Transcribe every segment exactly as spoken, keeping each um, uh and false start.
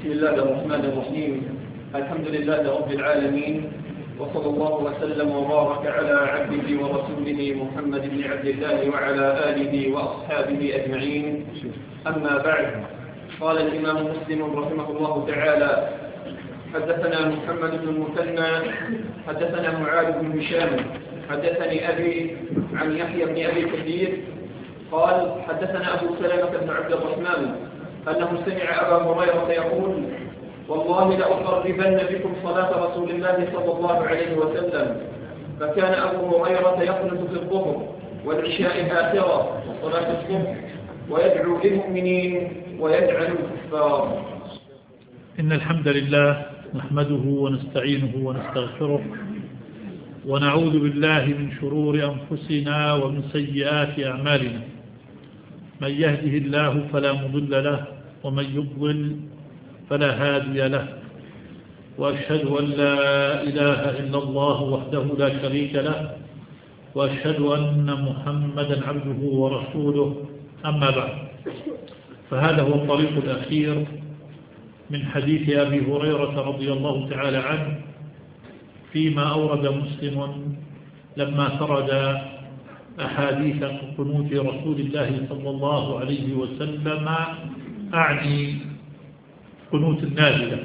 بسم الله الرحمن الرحيم. الحمد لله رب العالمين، وصلى الله وسلم وبارك على عبده ورسوله محمد بن عبد الله وعلى آله وأصحابه أجمعين. أما بعد، قال الإمام مسلم رحمه الله تعالى: حدثنا محمد بن المثنى حدثنا معاذ بن هشام حدثني أبي عن يحيى بن أبي كثير قال: حدثنا أبو سلمة بن عبد الرحمن أنه سمع أبا هريرة يقول: والله لأقربن بكم صلاة رسول الله صلى الله عليه وسلم. فكان أبو هريرة يقنت في الظهر والعشاء الآخرة وصلاة الصبح، ويدعو للمؤمنين ويجعل الكفار. إن الحمد لله نحمده ونستعينه ونستغفره، ونعوذ بالله من شرور أنفسنا ومن سيئات أعمالنا. من يهده الله فلا مضل له، ومن يضلل فلا هادي له، وأشهد أن لا إله إلا الله وحده لا شريك له، وأشهد أن محمدا عبده ورسوله. أما بعد، فهذا هو الطريق الأخير من حديث أبي هريرة رضي الله تعالى عنه فيما أورد مسلم لما فرد أحاديث قنوت رسول الله صلى الله عليه وسلم، أعني قنوت النازلة.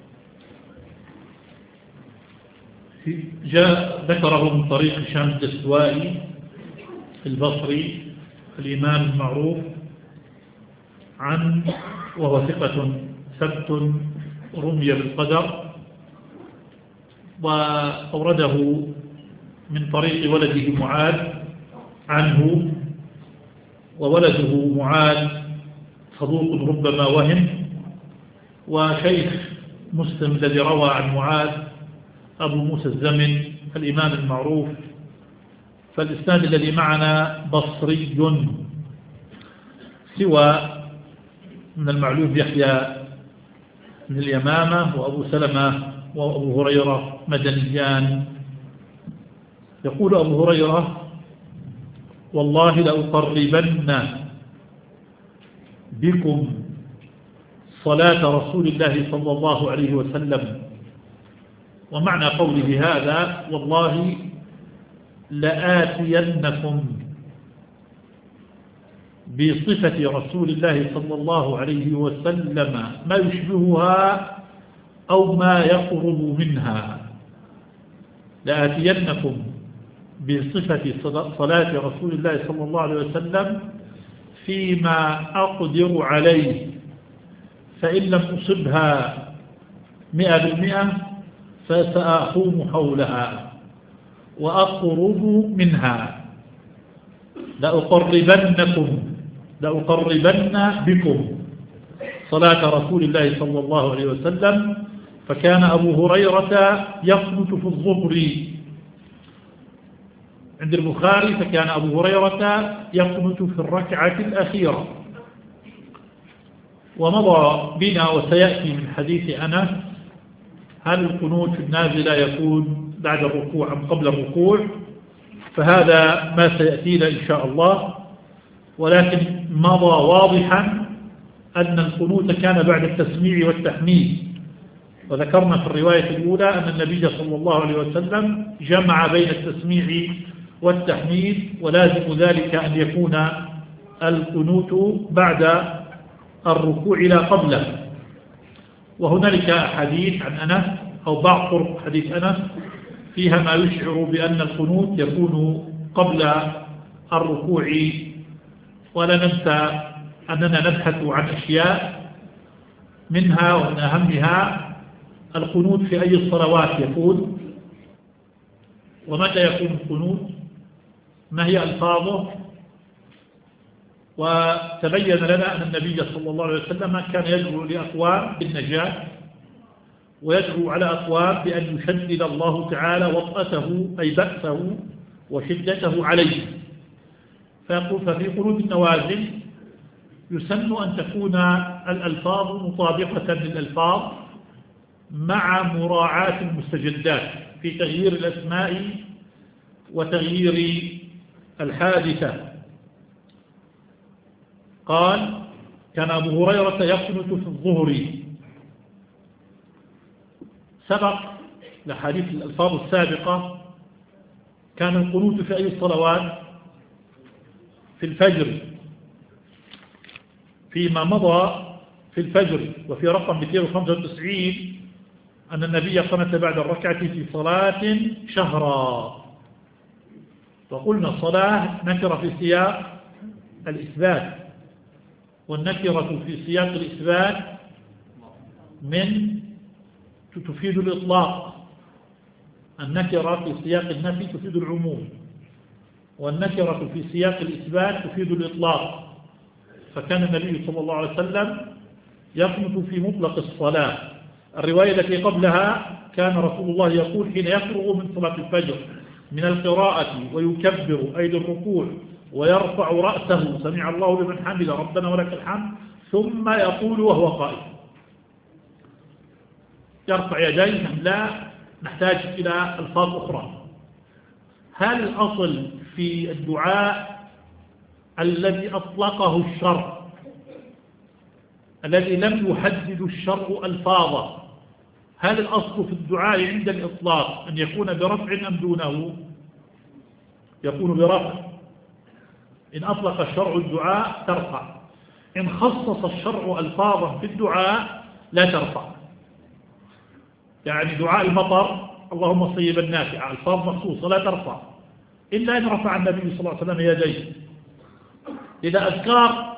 جاء ذكره من طريق هشام الدستوائي البصري الإمام المعروف عن وهو ثقة ثبت رمي بالقدر، وأورده من طريق ولده معاذ عنه، وولده معاذ صدوق ربما وهم، وشيخ مسلم الذي روى عن معاذ أبو موسى الزمن الإمام المعروف. فالإسناد الذي معنا بصري، سوى من المعلوم يحيى من اليمامة وأبو سلمة وأبو هريرة مدنيان. يقول أبو هريرة: والله لأقربن بكم صلاة رسول الله صلى الله عليه وسلم. ومعنى قوله هذا: والله لآتينكم بصفة رسول الله صلى الله عليه وسلم ما يشبهها أو ما يقرب منها. لآتينكم بصفة صلاة رسول الله صلى الله عليه وسلم فيما أقدر عليه، فإن لم أصبها مئة بالمئة فسأقوم حولها وأقرب منها. لأقربنكم لأقربن بكم صلاة رسول الله صلى الله عليه وسلم. فكان أبو هريرة يقنت في الظهر عند البخاري، فكان أبو هريرة يقنت في الركعة الأخيرة. ومضى بنا وسيأتي من حديث أنس هل القنوت في النازلة يكون بعد الركوع أم قبل الركوع، فهذا ما سيأتينا إن شاء الله. ولكن مضى واضحا أن القنوت كان بعد التسميع والتحميد، وذكرنا في الرواية الأولى أن النبي صلى الله عليه وسلم جمع بين التسميع والتحميد، ولازم ذلك أن يكون القنوت بعد الركوع لا قبله. وهنالك حديث عن أنس أو بعض طرق حديث أنس فيها ما يشعر بأن القنوت يكون قبل الركوع. ولا ننسى أننا نبحث عن أشياء منها، ومن أهمها القنوت في أي الصلوات يكون، ومتى يكون القنوت، ما هي ألفاظه. وتبين لنا أن النبي صلى الله عليه وسلم كان يدعو لأقوام بالنجاة، ويدعو على أقوام بأن يشدد الله تعالى وطأته أي بأسه وشدته عليه. فيقول: ففي قنوت النوازل يسن أن تكون الألفاظ مطابقة للألفاظ مع مراعاة المستجدات في تغيير الأسماء وتغيير الحادثة. قال: كان أبو هريرة يقنت في الظهر سبق لحديث الألفاظ السابقة كان القنوت في أي الصلوات؟ في الفجر، فيما مضى في الفجر. وفي رقم مئتين وخمسة وتسعين أن النبي قنت بعد الركعة في صلاة شهرا. وقلنا الصلاة نكرة في سياق الإثبات، والنكرة في سياق الإثبات من تفيد الإطلاق، النكرة في سياق النفي تفيد العموم، والنكرة في سياق الإثبات تفيد الإطلاق. فكان النبي صلى الله عليه وسلم يقنط في مطلق الصلاة. الرواية التي قبلها كان رسول الله يقول حين يفرغ من صلاة الفجر من القراءة ويكبر أي الركوع ويرفع رأسه سمع الله لمن حمد ربنا ولك الحمد، ثم يقول وهو قائم، يرفع يديه. لا نحتاج إلى ألفاظ أخرى. هل الأصل في الدعاء الذي أطلقه الشرع، الذي لم يحدد الشرع ألفاظه، هل الأصل في الدعاء عند الإطلاق أن يكون برفع أم دونه؟ يكون برفع. إن أطلق الشرع الدعاء ترفع، إن خصص الشرع ألفاظا في الدعاء لا ترفع. يعني دعاء المطر اللهم صيبا نافعا ألفاظ مخصوصة لا ترفع إلا أن رفع النبي صلى الله عليه وسلم يديه. إذا أذكار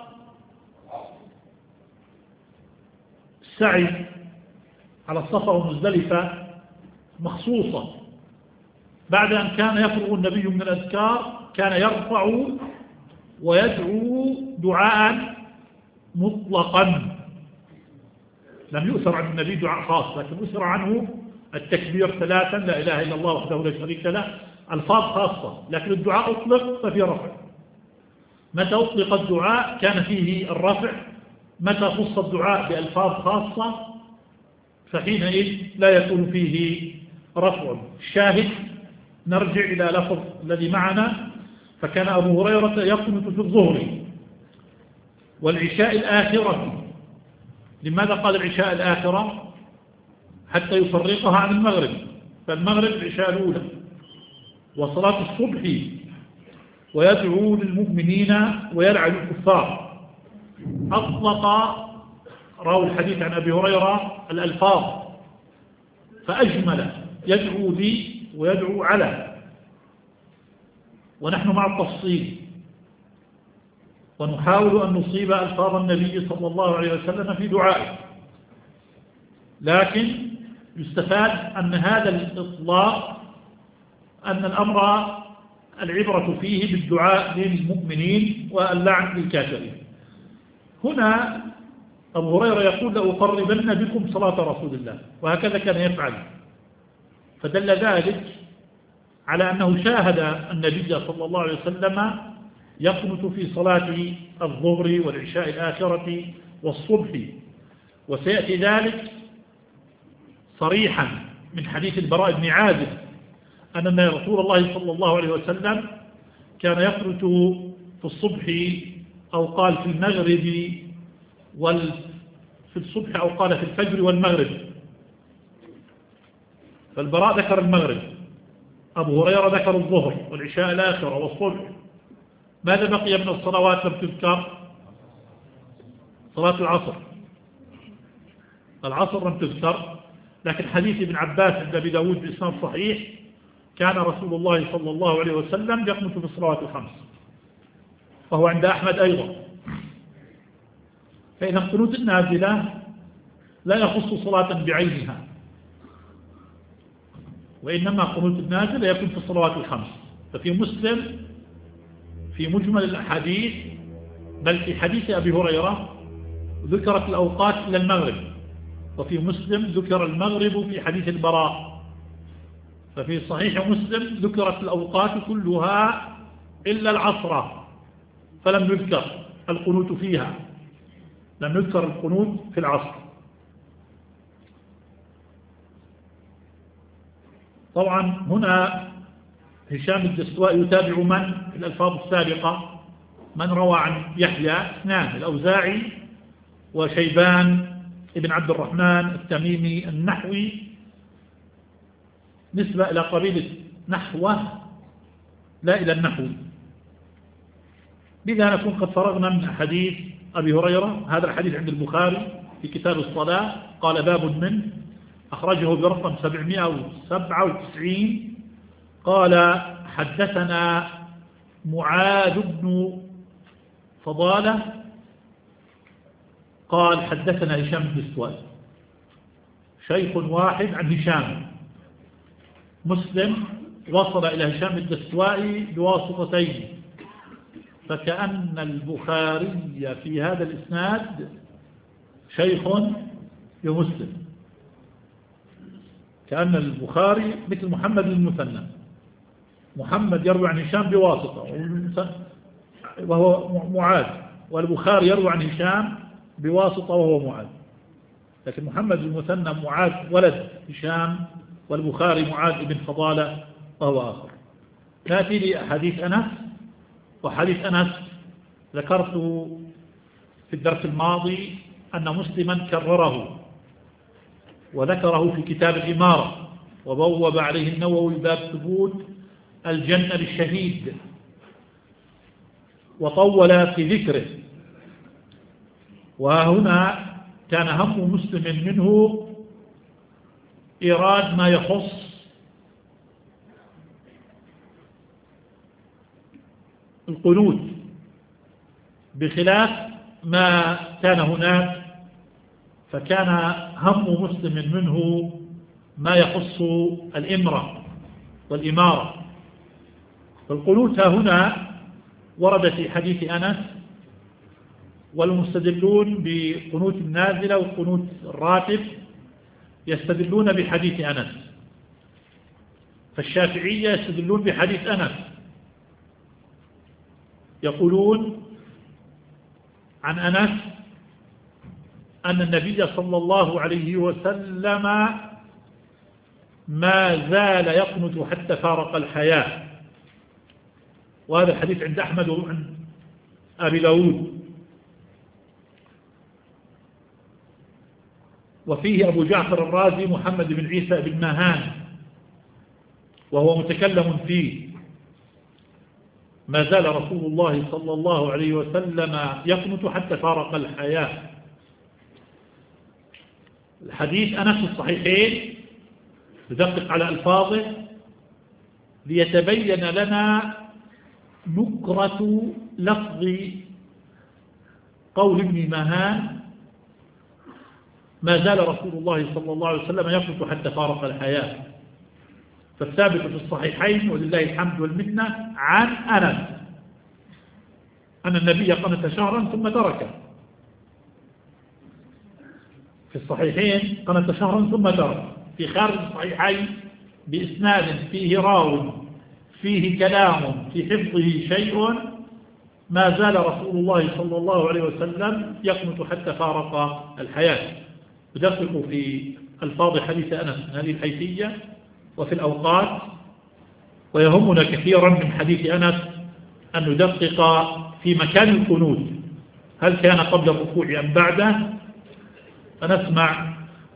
السعي على الصفا ومزدلفة مخصوصة، بعد أن كان يفرغ النبي من الأذكار كان يرفع ويدعو دعاء مطلقا، لم يؤثر عن النبي دعاء خاص، لكن أثر عنه التكبير ثلاثا لا إله إلا الله وحده لا شريك له، ألفاظ خاصة. لكن الدعاء أطلق ففي رفع. متى أطلق الدعاء كان فيه الرفع، متى خص الدعاء بألفاظ خاصة فحينئذ لا يكون فيه رفع. الشاهد نرجع إلى لفظ الذي معنا. فكان أبو هريرة يقنط في الظهر والعشاء الآخرة. لماذا قال العشاء الآخرة؟ حتى يفرقها عن المغرب، فالمغرب العشاء الأولى، وصلاة الصبح، ويدعو للمؤمنين ويلعن الكفار. أطلق راوي الحديث عن أبي هريرة الألفاظ فأجمل، يدعو لي ويدعو على، ونحن مع التفصيل ونحاول أن نصيب ألفاظ النبي صلى الله عليه وسلم في دعائه. لكن يستفاد أن هذا الإطلاق أن الأمر العبرة فيه بالدعاء للمؤمنين واللعن للكافرين. هنا أبو هريرة يقول لأقربن بكم صلاة رسول الله، وهكذا كان يفعل. فدل ذلك على أنه شاهد النبي صلى الله عليه وسلم يقنط في صلاة الظهر والعشاء الآخرة والصبح. وسيأتي ذلك صريحا من حديث البراء بن عازب أن رسول الله صلى الله عليه وسلم كان يقنط في الصبح أو قال في المغرب وال في الصبح أو قال في الفجر والمغرب. فالبراء ذكر المغرب، أبو هريرة ذكر الظهر والعشاء الآخرة والصبح. ماذا بقي من الصلوات لم تذكر؟ صلاة العصر. العصر لم تذكر، لكن حديث ابن عباس عند أبي داود بإسناد صحيح كان رسول الله صلى الله عليه وسلم يقنط في الصلوات الخمس، وهو عند أحمد أيضا. فإذا القنوت النازلة لا يخص صلاة بعينها، وإنما قنوت النازلة يكون في الصلوات الخمس. ففي مسلم في مجمل الأحاديث بل في حديث أبي هريرة ذكرت الأوقات إلى المغرب، وفي مسلم ذكر المغرب في حديث البراء. ففي صحيح مسلم ذكرت الأوقات كلها إلا العصر فلم يذكر القنوت فيها، لم يذكر القنوت في العصر. طبعا هنا هشام الدستوائي يتابع من في الألفاظ السابقة؟ من روى عن يحيى؟ اثنان، الأوزاعي وشيبان ابن عبد الرحمن التميمي النحوي نسبة إلى قبيلة نحوه لا إلى النحو. بذا نكون قد فرغنا من حديث أبي هريرة. هذا الحديث عند البخاري في كتاب الصلاة، قال باب منه، أخرجه برقم سبعمائة وسبعة وتسعين. قال حدثنا معاذ بن فضالة قال حدثنا هشام بن الدستوائي، شيخ واحد عن هشام. مسلم وصل إلى هشام الدستوائي بواسطتين، فكأن البخاري في هذا الإسناد شيخ لمسلم، كأن البخاري مثل محمد المثنى، محمد يروي عن هشام بواسطة وهو معاذ، والبخاري يروي عن هشام بواسطة وهو معاذ. لكن محمد المثنى معاذ ولد هشام، والبخاري معاذ بن فضالة وهو آخر. نأتي لحديث أنس. وحديث أنس ذكرت في الدرس الماضي أن مسلما كرره وذكره في كتاب الإمارة، وبوب عليه النووي باب ثبوت الجنة للشهيد، وطول في ذكره. وهنا كان هم مسلم منه إيراد ما يخص القنوت، بخلاف ما كان هناك، فكان هم مسلم منه ما يخص الإمرة والإمارة. فالقنوت هنا ورد في حديث أنس، والمستدلون بقنوت النازلة وقنوت الراتب يستدلون بحديث أنس. فالشافعية يستدلون بحديث أنس، يقولون عن أنس أن النبي صلى الله عليه وسلم ما زال يقنت حتى فارق الحياة. وهذا الحديث عند أحمد وعند أبي داود. وفيه أبو جعفر الرازي محمد بن عيسى بن ماهان، وهو متكلم فيه. ما زال رسول الله صلى الله عليه وسلم يقنت حتى فارق الحياة. الحديث أنس الصحيحين، ندقق على ألفاظه ليتبين لنا نكرة لفظ قول ابن ماهان ما زال رسول الله صلى الله عليه وسلم يقنت حتى فارق الحياة. فالثابت في الصحيحين ولله الحمد والمنة عن أنس أن النبي قنت شهرا ثم تركه. في الصحيحين قنت شهرا ثم ترك. في خارج الصحيحين بإسناد فيه راو فيه كلام في حفظه شيء ما زال رسول الله صلى الله عليه وسلم يقنت حتى فارق الحياة. يدقق في ألفاظ حديث أنس من هذه الحيثية وفي الأوقات. ويهمنا كثيرا من حديث أنس أن ندقق في مكان القنوت، هل كان قبل الركوع أم بعده؟ فنسمع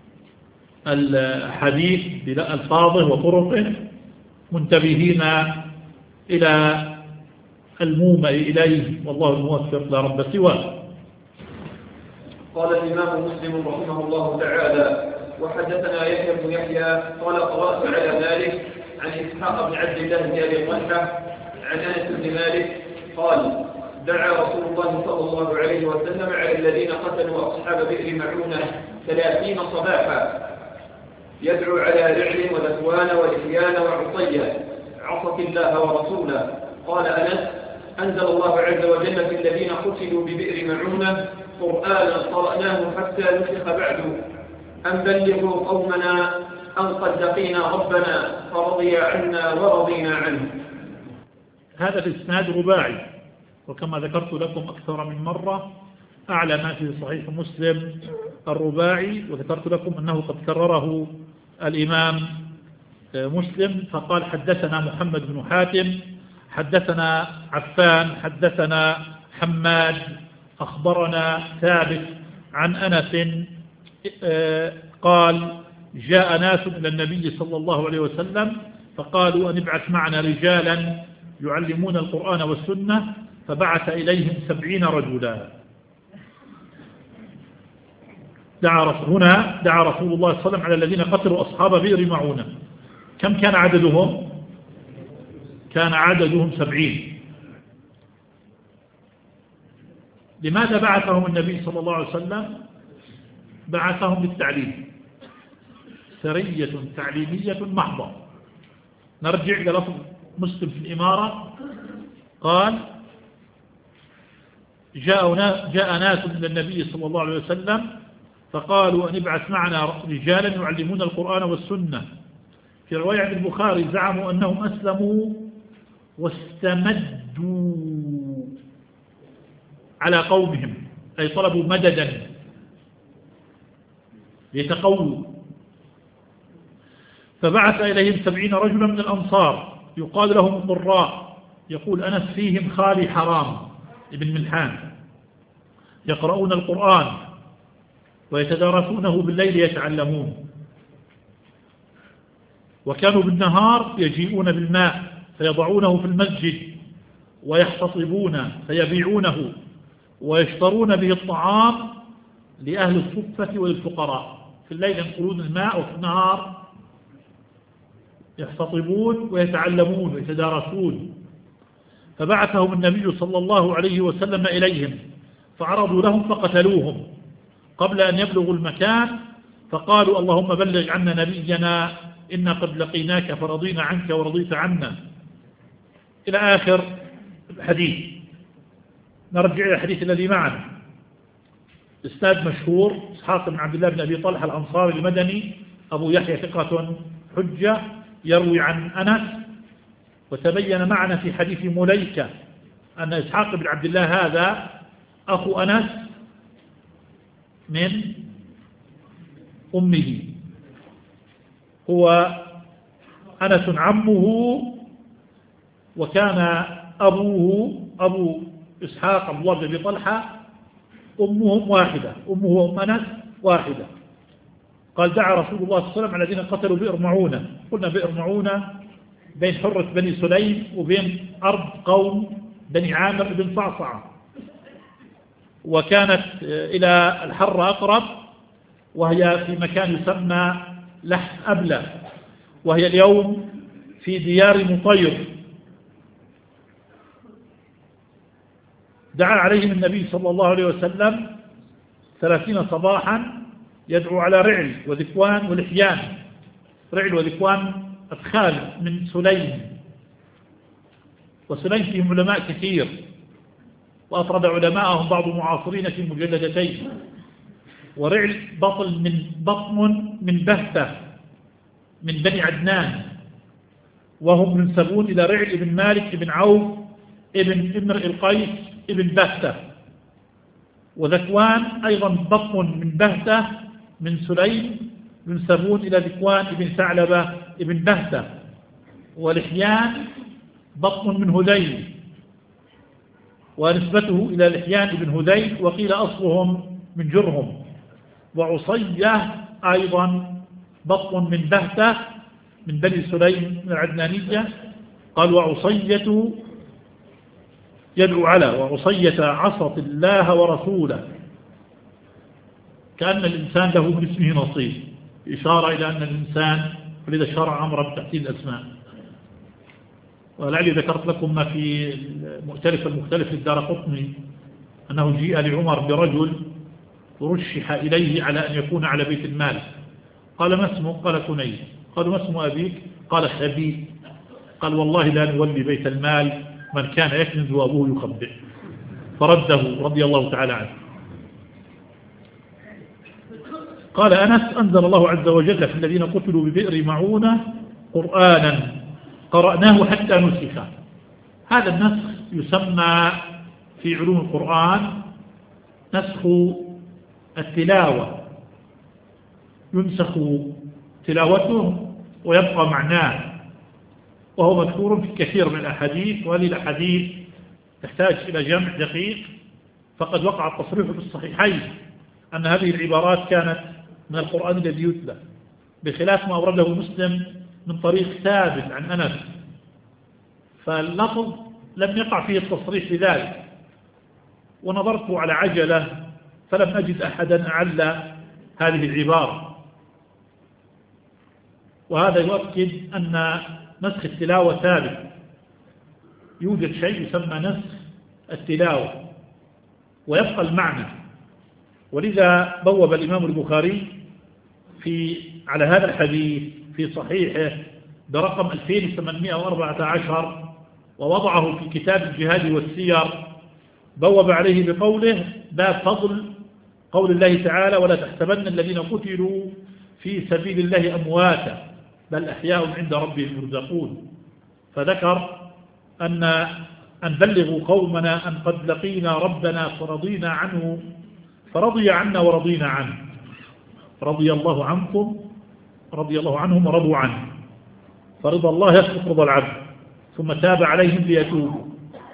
الحديث بألفاظه وطرقه منتبهين إلى المومئ إليه، والله الموفق لا رب سواه. قال الإمام مسلم رحمه الله تعالى: وحدثنا يحيى بن يحيى قال قرأت على مالك عن إسحاق بن عبد الله بن أبي طلحة عن أنس بن مالك قال: دعا رسول الله صلى الله عليه وسلم على الذين قتلوا أصحاب بئر معونة ثلاثين صباحا، يدعو على رعل وذكوان ولحيان وعصية عصت الله ورسوله. قال أنس: أنزل الله عز وجل في الذين قتلوا ببئر معونة قرآنا قرأناه حتى نسخ بعد، أن بلغوا قومنا أن قد لقينا ربنا فرضي عنا ورضينا عنه. هذا الإسناد رباعي، وكما ذكرت لكم أكثر من مرة أعلى ما في صحيح مسلم الرباعي، وذكرت لكم أنه قد كرره الإمام مسلم فقال: حدثنا محمد بن حاتم حدثنا عفان حدثنا حماد أخبرنا ثابت عن أنس قال: جاء ناس إلى النبي صلى الله عليه وسلم فقالوا أن ابعث معنا رجالا يعلمون القرآن والسنة، فبعث إليهم سبعين رجلا. دعا هنا دعا رسول الله صلى الله عليه وسلم على الذين قتلوا أصحاب بئر معونة. كم كان عددهم؟ كان عددهم سبعين. لماذا بعثهم النبي صلى الله عليه وسلم؟ بعثهم للتعليم، سرية تعليمية محضة. نرجع إلى لفظ مسلم في الإمارة، قال جاء جاء ناس من النبي صلى الله عليه وسلم فقالوا أن ابعث معنا رجالا يعلمون القرآن والسنة. في رواية عن البخاري زعموا أنهم أسلموا واستمدوا على قومهم، أي طلبوا مددا ليتقووا. فبعث إليهم سبعين رجلا من الأنصار يقال لهم القراء، يقول أنس فيهم خالي حرام ابن ملحان، يقرؤون القرآن ويتدارسونه بالليل يتعلمون. وكانوا بالنهار يجيئون بالماء فيضعونه في المسجد ويحتطبون فيبيعونه ويشترون به الطعام لأهل الصفة وللفقراء. في الليل ينقلون الماء وفي النهار يحتطبون ويتعلمون ويتدارسون. فبعثهم النبي صلى الله عليه وسلم إليهم فعرضوا لهم فقتلوهم قبل أن يبلغوا المكان، فقالوا اللهم بلغ عنا نبينا إنا قد لقيناك فرضينا عنك ورضيت عنا، إلى آخر الحديث. نرجع إلى الحديث الذي معنا. إسناد مشهور، إسحاق بن عبد الله بن أبي طلحة الأنصاري المدني أبو يحيى ثقة حجة، يروي عن أنس. وتبين معنا في حديث مليكة أن إسحاق بن عبد الله هذا أخو أنس من أمه، هو أنس عمه، وكان أبوه أبو إسحاق عبد الله بن أبي طلحة أمهم واحدة، أمه وأم أنس واحدة. قال دعا رسول الله صلى الله عليه وسلم على الذين قتلوا بئر معونة. قلنا بئر معونة بين حرة بني سليم وبين أرض قوم بني عامر بن صعصعة، وكانت إلى الحر أقرب، وهي في مكان يسمى لحم أبلة، وهي اليوم في ديار مطير. دعا عليهم النبي صلى الله عليه وسلم ثلاثين صباحا يدعو على رعل وذكوان ولحيان. رعل وذكوان أدخال من سليم، وسليم فيهم علماء كثير، وأفرد علماءهم بعض معاصرين في مجلدتين. ورعل بطل من بطن من بهتة من بني عدنان، وهم ينسبون إلى رعل بن مالك بن عوف ابن امرئ القيس ابن بهتة. وذكوان أيضا بطن من بهتة من سليم، ينسبون إلى ذكوان ابن ثعلبة ابن بهتة. ولحيان بطن من هذيل، ونسبته إلى لحيان ابن هذيل، وقيل أصلهم من جرهم. وعصية أيضا بطن من بهتة من بني سليم من العدنانية. قال وعصية يدعو على وعصية عصت الله ورسوله، كأن الإنسان له من اسمه نصيب، إشارة إلى أن الإنسان ولذا شرع أمر بتحديد الأسماء. ولعلي ذكرت لكم ما في المؤتلف المختلف للدارقطني أنه جيء لعمر برجل ورشح إليه على أن يكون على بيت المال. قال ما اسمه؟ قال كنيس. قالوا ما اسم أبيك؟ قال حبيب. قال والله لا نولي بيت المال من كان يكنز وأبوه يخبئ، فرده رضي الله تعالى عنه. قال أنس أنزل الله عز وجل في الذين قتلوا ببئر معونة قرآنا قرأناه حتى نسخ. هذا النسخ يسمى في علوم القرآن نسخ التلاوة، ينسخ تلاوته ويبقى معناه، وهو مذكور في كثير من الأحاديث. وهذه الأحاديث تحتاج إلى جمع دقيق، فقد وقع التصريح بالصحيحين أن هذه العبارات كانت من القرآن الذي يتلى، بخلاف ما أورده مسلم من طريق ثابت عن أنس، فاللفظ لم يقع فيه التصريح بذلك. ونظرت على عجلة فلم أجد أحدا أعل هذه العبارة، وهذا يؤكد أن نسخ التلاوة ثابت. يوجد شيء يسمى نسخ التلاوة ويبقى المعنى، ولذا بوب الإمام البخاري في على هذا الحديث في صحيحه برقم ألفين وثمانمائة وأربعة عشر، ووضعه في كتاب الجهاد والسير، بوب عليه بقوله: باب فضل قول الله تعالى: ولا تحسبن الذين قتلوا في سبيل الله أمواتا بل أحياء عند ربهم يرزقون. فذكر أن أن بلغوا قومنا أن قد لقينا ربنا فرضينا عنه فرضي عنا ورضينا عنه، رضي الله عنكم رضي الله عنهم ورضوا عنه، فرضى الله يسبق رضا العبد، ثم تاب عليهم ليتوبوا،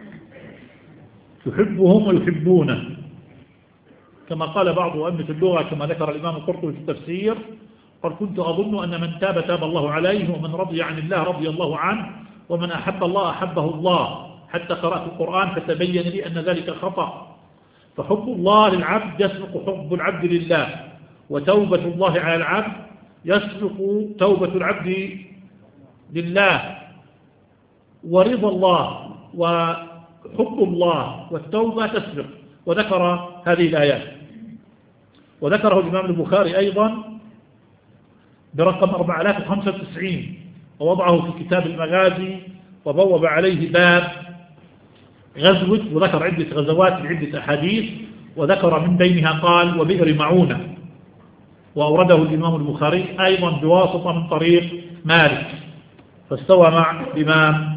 يحبهم ويحبونه، كما قال بعض أئمة اللغة كما ذكر الإمام القرطبي في التفسير: قال كنت أظن أن من تاب تاب الله عليه، ومن رضي عن الله رضي الله عنه، ومن أحب الله أحبه الله، حتى قرأت القرآن فتبين لي أن ذلك خطأ. فحب الله للعبد يسبق حب العبد لله، وتوبة الله على العبد يسبق توبة العبد لله، ورضا الله وحب الله والتوبة تسبق. وذكر هذه الآيات، وذكره الإمام البخاري أيضا برقم أربعة آلاف وخمسة وتسعين، ووضعه في كتاب المغازي، وبوب عليه باب غزوة، وذكر عدة غزوات بعدة أحاديث، وذكر من بينها قال: وبئر معونة، وأورده الإمام البخاري أيضا بواسطة من طريق مالك، فاستوى مع الإمام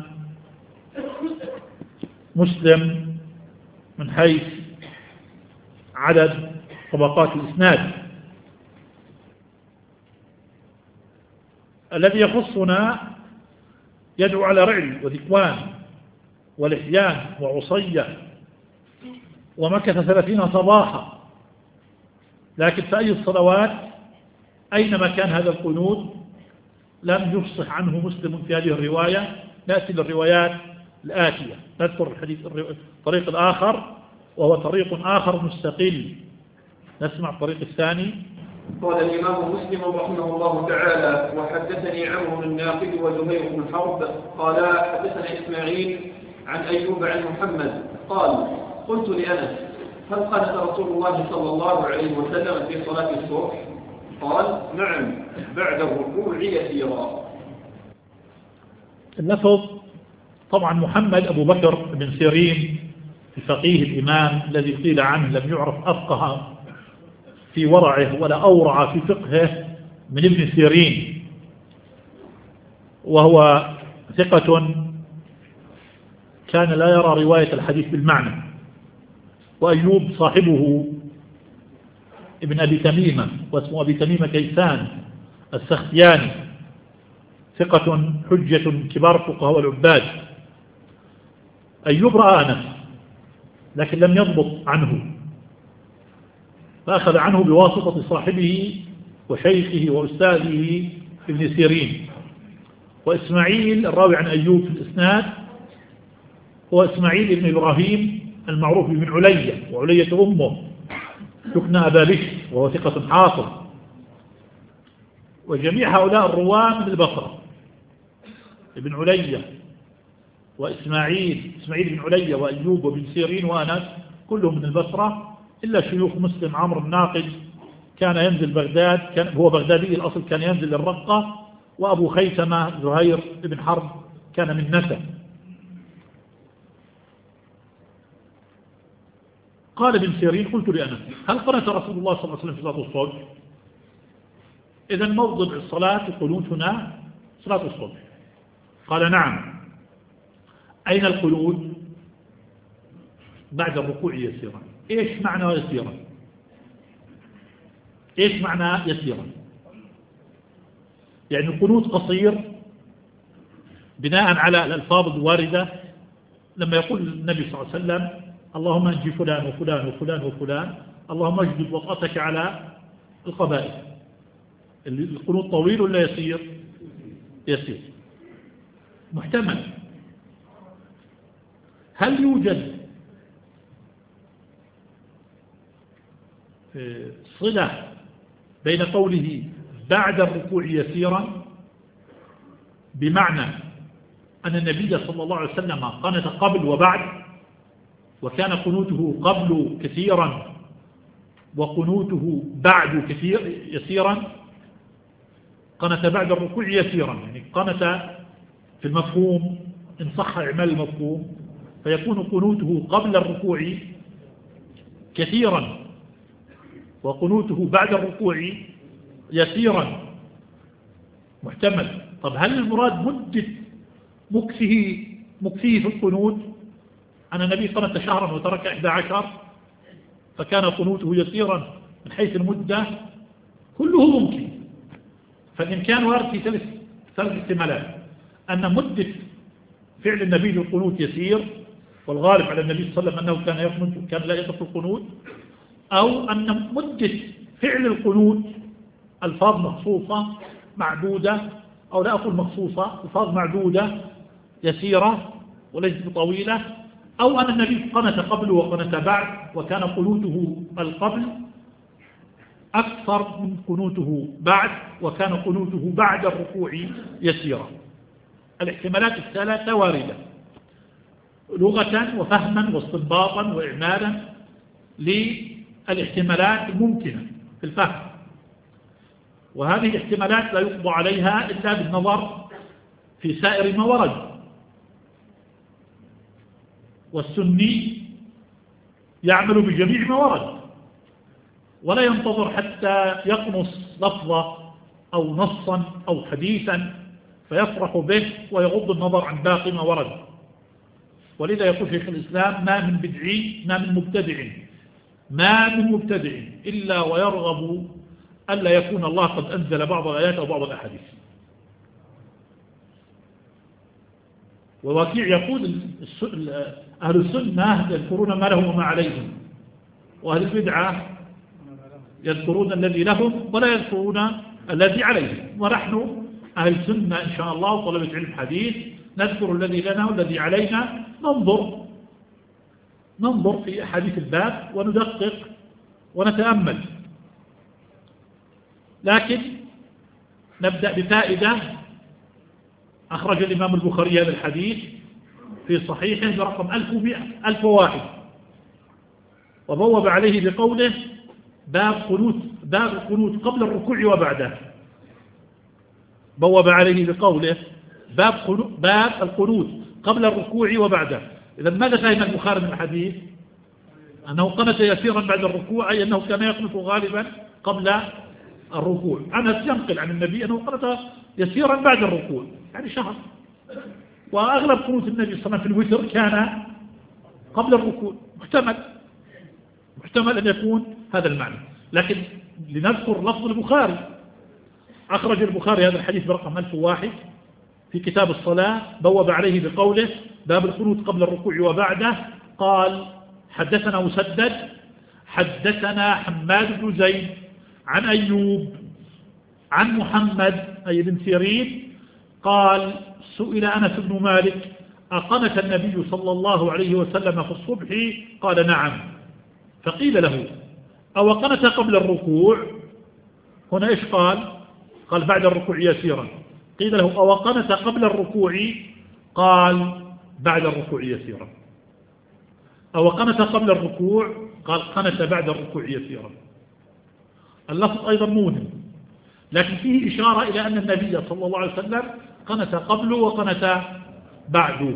مسلم من حيث عدد طبقات الإسناد. الذي يخصنا يدعو على رعل وذكوان ولحيان وعصية، ومكث ثلاثين صباحا. لكن في أي الصلوات أينما كان هذا القنوت لم يفصح عنه مسلم في هذه الرواية. نأتي للروايات الآتية، نذكر الحديث الطريق الآخر وهو طريق آخر مستقل. نسمع الطريق الثاني. قال الإمام مسلم رحمه الله تعالى: وحدثني عمرو الناقد وزهير بن حرب قال حدثنا إسماعيل عن أيوب عن محمد قال: قلت لأنس: هل قنت رسول الله صلى الله عليه وسلم في صلاة الصبح؟ قال: نعم، بعد الركوع يسيرا. اللفظ طبعا محمد أبو بكر بن سيرين الفقيه الإمام الذي قيل عنه لم يعرف أفقه في ورعه ولا أورع في فقهه من ابن سيرين، وهو ثقة كان لا يرى رواية الحديث بالمعنى. وأيوب صاحبه ابن أبي تميمة، واسمه أبي تميمة كيسان السختياني، ثقة حجة كبار فقهاء والعباد. أيوب رأى أنس لكن لم يضبط عنه، فأخذ عنه بواسطة صاحبه وشيخه وأستاذه ابن سيرين. وإسماعيل الراوي عن أيوب في الإسناد هو إسماعيل بن إبراهيم المعروف بن علية، وعلية أمه تكنى أبا بشر، وهو ثقة حافظ. وجميع هؤلاء الرواه من البصرة، ابن علية وإسماعيل إسماعيل بن علية وأيوب وابن سيرين وأنس كلهم من البصرة، إلا شيوخ مسلم عمرو الناقد كان ينزل بغداد، كان هو بغدادي الأصل، كان ينزل الرقة. وأبو خيثمة زهير بن حرب كان من نسب. قال ابن سيرين: قلت لأنس: هل قنت رسول الله صلى الله عليه وسلم في صلاة الصبح؟ إذا موضع الصلاة القنوت هنا صلاة الصبح. قال: نعم. أين القنوت؟ بعد الركوع يسيرا. إيش معنى يسيرا؟ إيش معنى يسيرا؟ يعني القنوت قصير بناء على الألفاظ الواردة، لما يقول النبي صلى الله عليه وسلم: اللهم انجي فلان وفلان وفلان وفلان، اللهم اجلب وطأتك على القبائل. القنوت طويل ولا يسير؟ يسير. محتمل. هل يوجد صلة بين قوله بعد الركوع يسيرا، بمعنى أن النبي صلى الله عليه وسلم قنت قبل وبعد، وكان قنوته قبل كثيرا وقنوته بعد كثير يسيرا؟ قنت بعد الركوع يسيرا، يعني قنت في المفهوم إن صح إعمال المفهوم فيكون قنوته قبل الركوع كثيرا وقنوته بعد الركوع يسيرا. محتمل. طب هل المراد مدة مكثه مكثه في القنوت؟ أن النبي قنت شهرا وترك إحدى عشر فكان قنوته يسيرا من حيث المدة؟ كله ممكن. فالإمكان وارد في ثلاث ثلاث احتمالات: أن مدة فعل النبي للقنوت يسير، والغالب على النبي صلى الله عليه وسلم أنه كان يقنط كان لا يترك القنوت، أو أن مدة فعل القنوت ألفاظ مخصوصة معدودة، أو لا أقول مخصوصة، ألفاظ معدودة يسيرة وليست طويلة، أو أن النبي قنت قبل وقنت بعد وكان قنوته القبل أكثر من قنوته بعد وكان قنوته بعد الركوع يسيرا. الاحتمالات الثلاثة واردة لغة وفهما واستنباطا وإعمالا للاحتمالات الممكنة في الفهم، وهذه الاحتمالات لا يقضى عليها إلا بالنظر في سائر ما ورد. والسني يعمل بجميع ما ورد ولا ينتظر حتى يقنص لفظة أو نصا أو حديثا فيفرح به ويغض النظر عن باقي ما ورد. ولذا يقول شيخ الإسلام: ما من بدعي ما من مبتدع ما من مبتدع إلا ويرغب ألا يكون الله قد أنزل بعض الآيات أو بعض الأحاديث. ووكيع يقول: أهل السنة يذكرون ما لهم وما عليهم، وأهل البدعة يذكرون الذي لهم ولا يذكرون الذي عليهم. ونحن أهل السنة إن شاء الله وطلبة علم حديث نذكر الذي لنا والذي علينا، ننظر ننظر في أحاديث الباب وندقق ونتأمل. لكن نبدأ بفائدة. أخرج الإمام البخاري هذا الحديث في صحيحه برقم ألف وواحد، وبوب عليه بقوله: باب قنوت باب القنوت قبل الركوع وبعده. بوب عليه بقوله: باب باب القنوت قبل الركوع وبعده. إذا ماذا فهم البخاري من الحديث؟ أنه قنت يسيرا بعد الركوع، أي أنه كان يقنط غالبا قبل الركوع. أنس ينقل عن النبي أنه قنت يسيرا بعد الركوع، يعني شهر. وأغلب قنوت النبي صلى الله عليه وسلم في الوتر كان قبل الركوع. محتمل محتمل أن يكون هذا المعنى. لكن لنذكر لفظ البخاري. أخرج البخاري هذا الحديث برقم ألف وواحد في كتاب الصلاة، بوب عليه بقوله: باب القنوت قبل الركوع وبعده. قال: حدثنا مسدد حدثنا حماد بن زيد عن أيوب عن محمد أي بن سيرين قال: سئل أنس بن مالك: أقنت النبي صلى الله عليه وسلم في الصبح؟ قال: نعم. فقيل له: أو قنت قبل الركوع؟ هنا إيش قال؟ قال: بعد الركوع يسيرا. قيل له: أو قنت قبل الركوع؟ قال: بعد الركوع يسيرا. أو قنت قبل الركوع؟ قال: قنت بعد الركوع يسيرا. اللفظ أيضا مهم، لكن فيه إشارة إلى أن النبي صلى الله عليه وسلم قنت قبله وقنت بعده.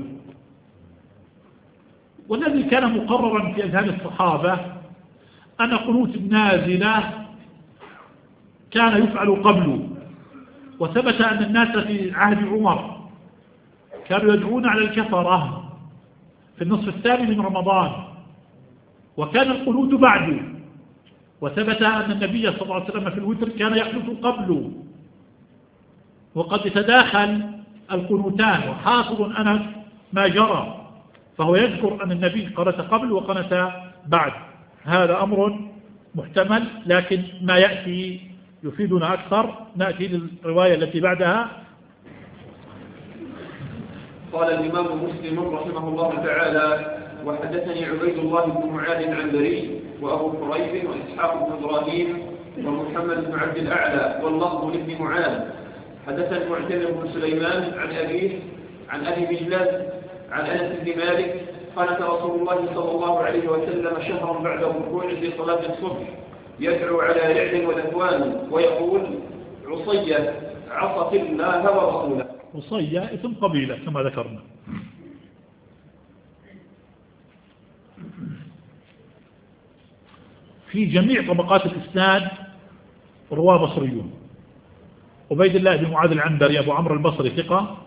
والذي كان مقررا في أذهان الصحابة أن قنوت النازلة كان يفعل قبله. وثبت أن الناس في عهد عمر كانوا يدعون على الكفرة في النصف الثاني من رمضان، وكان القنوت بعده. وثبت أن النبي صلى الله عليه وسلم في الوتر كان يقنط قبله. وقد يتداخل القنوتان، وحاصل أنس ما جرى، فهو يذكر أن النبي قنت قبل وقنت بعد. هذا أمر محتمل، لكن ما يأتي يفيدنا أكثر. نأتي للرواية التي بعدها. قال الإمام مسلم رحمه الله تعالى: وحدثني عبيد الله بن معاذ العنبري وأبو كريب وإسحاق بن إبراهيم ومحمد بن عبد الأعلى واللفظ لابن معاذ. حدثنا المعتمر بن سليمان عن أبيه عن أبي مجلس عن أنس بن مالك قال: رسول الله صلى الله عليه وسلم شهرا بعد الركوع في صلاة الصبح يدعو على رعل وذكوان ويقول: عصية عصت الله ورسوله. عصية اسم قبيلة كما ذكرنا. في جميع طبقات الإسناد رواه بصريون. عبيد الله بن معاذ العنبري أبو عمرو البصري ثقة،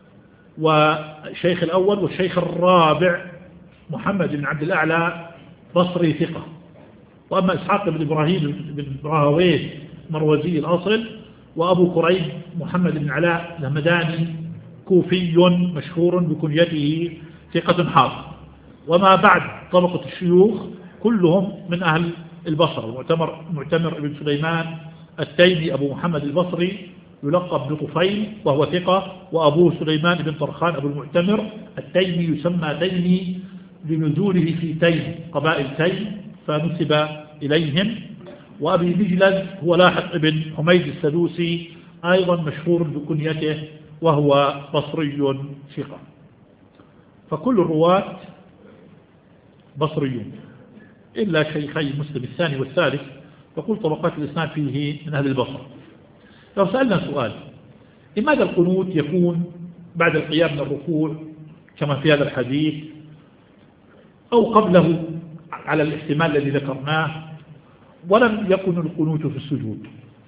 والشيخ الأول والشيخ الرابع محمد بن عبد الأعلى بصري ثقة. وأما إسحاق بن إبراهيم بن راهويه مروزي الأصل، وأبو كريب محمد بن علاء الهمداني كوفي مشهور بكنيته ثقة حافظ. وما بعد طبقة الشيوخ كلهم من أهل البصرة. معتمر معتمر بن سليمان التيمي أبو محمد البصري يلقب بطفيل وهو ثقة، وأبوه سليمان بن طرخان أبو المعتمر التيمي يسمى تيمي لنزوله في تيم قبائل تيم فنسب إليهم. وأبي مجلد هو لاحق بن حميد السدوسي أيضا مشهور بكنيته وهو بصري ثقة. فكل الرواة بصريون إلا شيخي مسلم الثاني والثالث، فكل طبقات الإسناد فيه من أهل البصر. لو سألنا سؤال: لماذا القنوت يكون بعد القيام من الركوع كما في هذا الحديث أو قبله على الاحتمال الذي ذكرناه، ولم يكن القنوت في السجود؟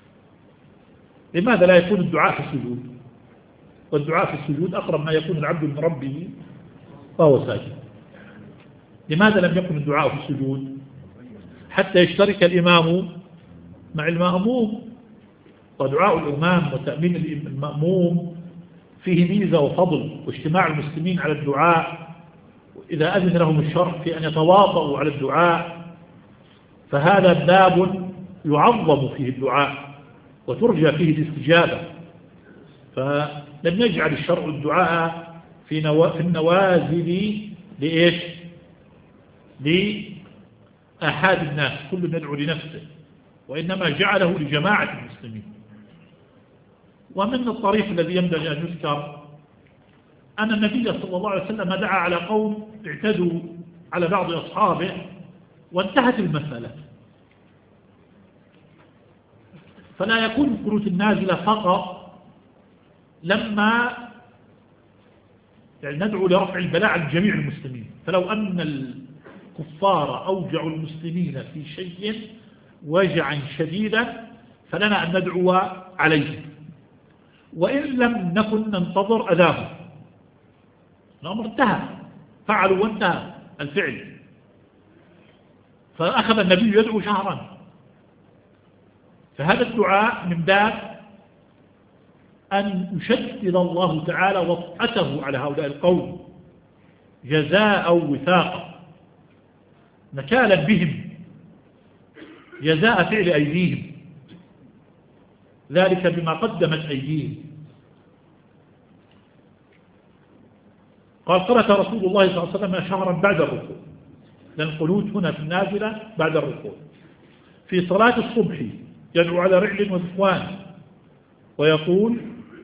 لماذا لا يكون الدعاء في السجود؟ والدعاء في السجود أقرب ما يكون العبد من ربه فهو ساجد. لماذا لم يكن الدعاء في السجود؟ حتى يشترك الإمام مع المأموم، ودعاء الإمام وتأمين المأموم فيه ميزة وفضل، واجتماع المسلمين على الدعاء إذا أذن لهم الشرع في أن يتواطؤوا على الدعاء، فهذا باب يعظم فيه الدعاء وترجى فيه الاستجابة. فلم يجعل الشرع الدعاء في, نوا... في النوازل لإيش؟ لأحد الناس كل يدعو لنفسه، وإنما جعله لجماعة المسلمين. ومن الطريق الذي ينبغي أن يذكر أن النبي صلى الله عليه وسلم دعا على قوم اعتدوا على بعض أصحابه وانتهت المسألة. فلا يكون القنوت النازلة فقط لما يعني ندعو لرفع البلاء عن جميع المسلمين. فلو أن الكفار أوجعوا المسلمين في شيء وجعا شديدا فلنا أن ندعو عليهم، وإن لم نكن ننتظر أذاهم. الأمر انتهى، فعلوا وانتهى الفعل، فأخذ النبي يدعو شهرا. فهذا الدعاء من باب أن يشدد الله تعالى وطأته على هؤلاء القوم جزاء وثاقا، نكالا بهم جزاء فعل أيديهم، ذلك بما قدمت أيديهم. قال: قرأت رسول الله صلى الله عليه وسلم شهرا بعد الركوع، لأن القنوت هنا في النازلة بعد الركوع. في صلاة الصبح يدعو على رعل وذكوان ويقول: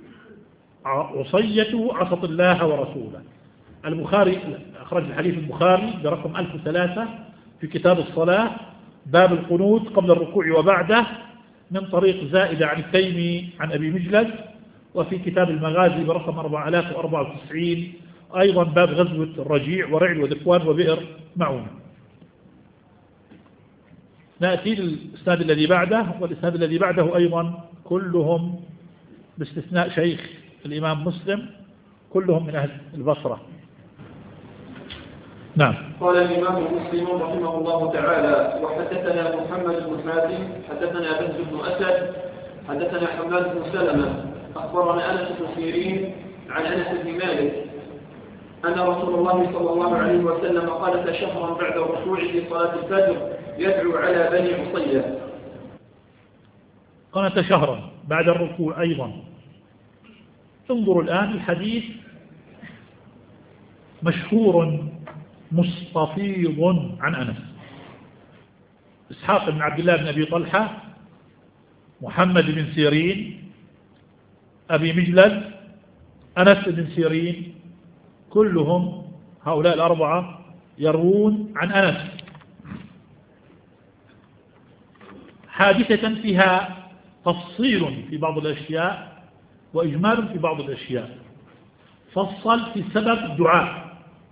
عصية عصت الله ورسوله. البخاري أخرج الحديث البخاري برقم ألف وثلاثة في كتاب الصلاة باب القنوت قبل الركوع وبعده من طريق زائدة عن التيمي عن أبي مجلس، وفي كتاب المغازي برقم أربعة آلاف وأربعة وتسعين أيضا باب غزوة الرجيع ورعل وذكوان وبئر معونة. نأتي للإسناد الذي بعده، والإسناد الذي بعده أيضا كلهم باستثناء شيخ الإمام مسلم كلهم من أهل البصرة. نعم. قال الإمام مسلم رحمه الله تعالى: وحدثنا محمد بن حاتم حدثنا بنت بن أسد حدثنا حماد بن سلمة أخبرنا أنس بن سيرين عن أنس بن مالك أن رسول الله صلى الله عليه وسلم قال: شهرا بعد الركوع في صلاة الفجر يدعو على بني عصية. قنت شهرا بعد الركوع أيضا. انظروا الآن الحديث مشهور مستفيض عن أنس. إسحاق بن عبد الله بن أبي طلحة، محمد بن سيرين، أبي مجلد، أنس بن سيرين، كلهم هؤلاء الأربعة يروون عن أنس حادثة فيها تفصيل في بعض الأشياء وإجمال في بعض الأشياء. فصل في سبب الدعاء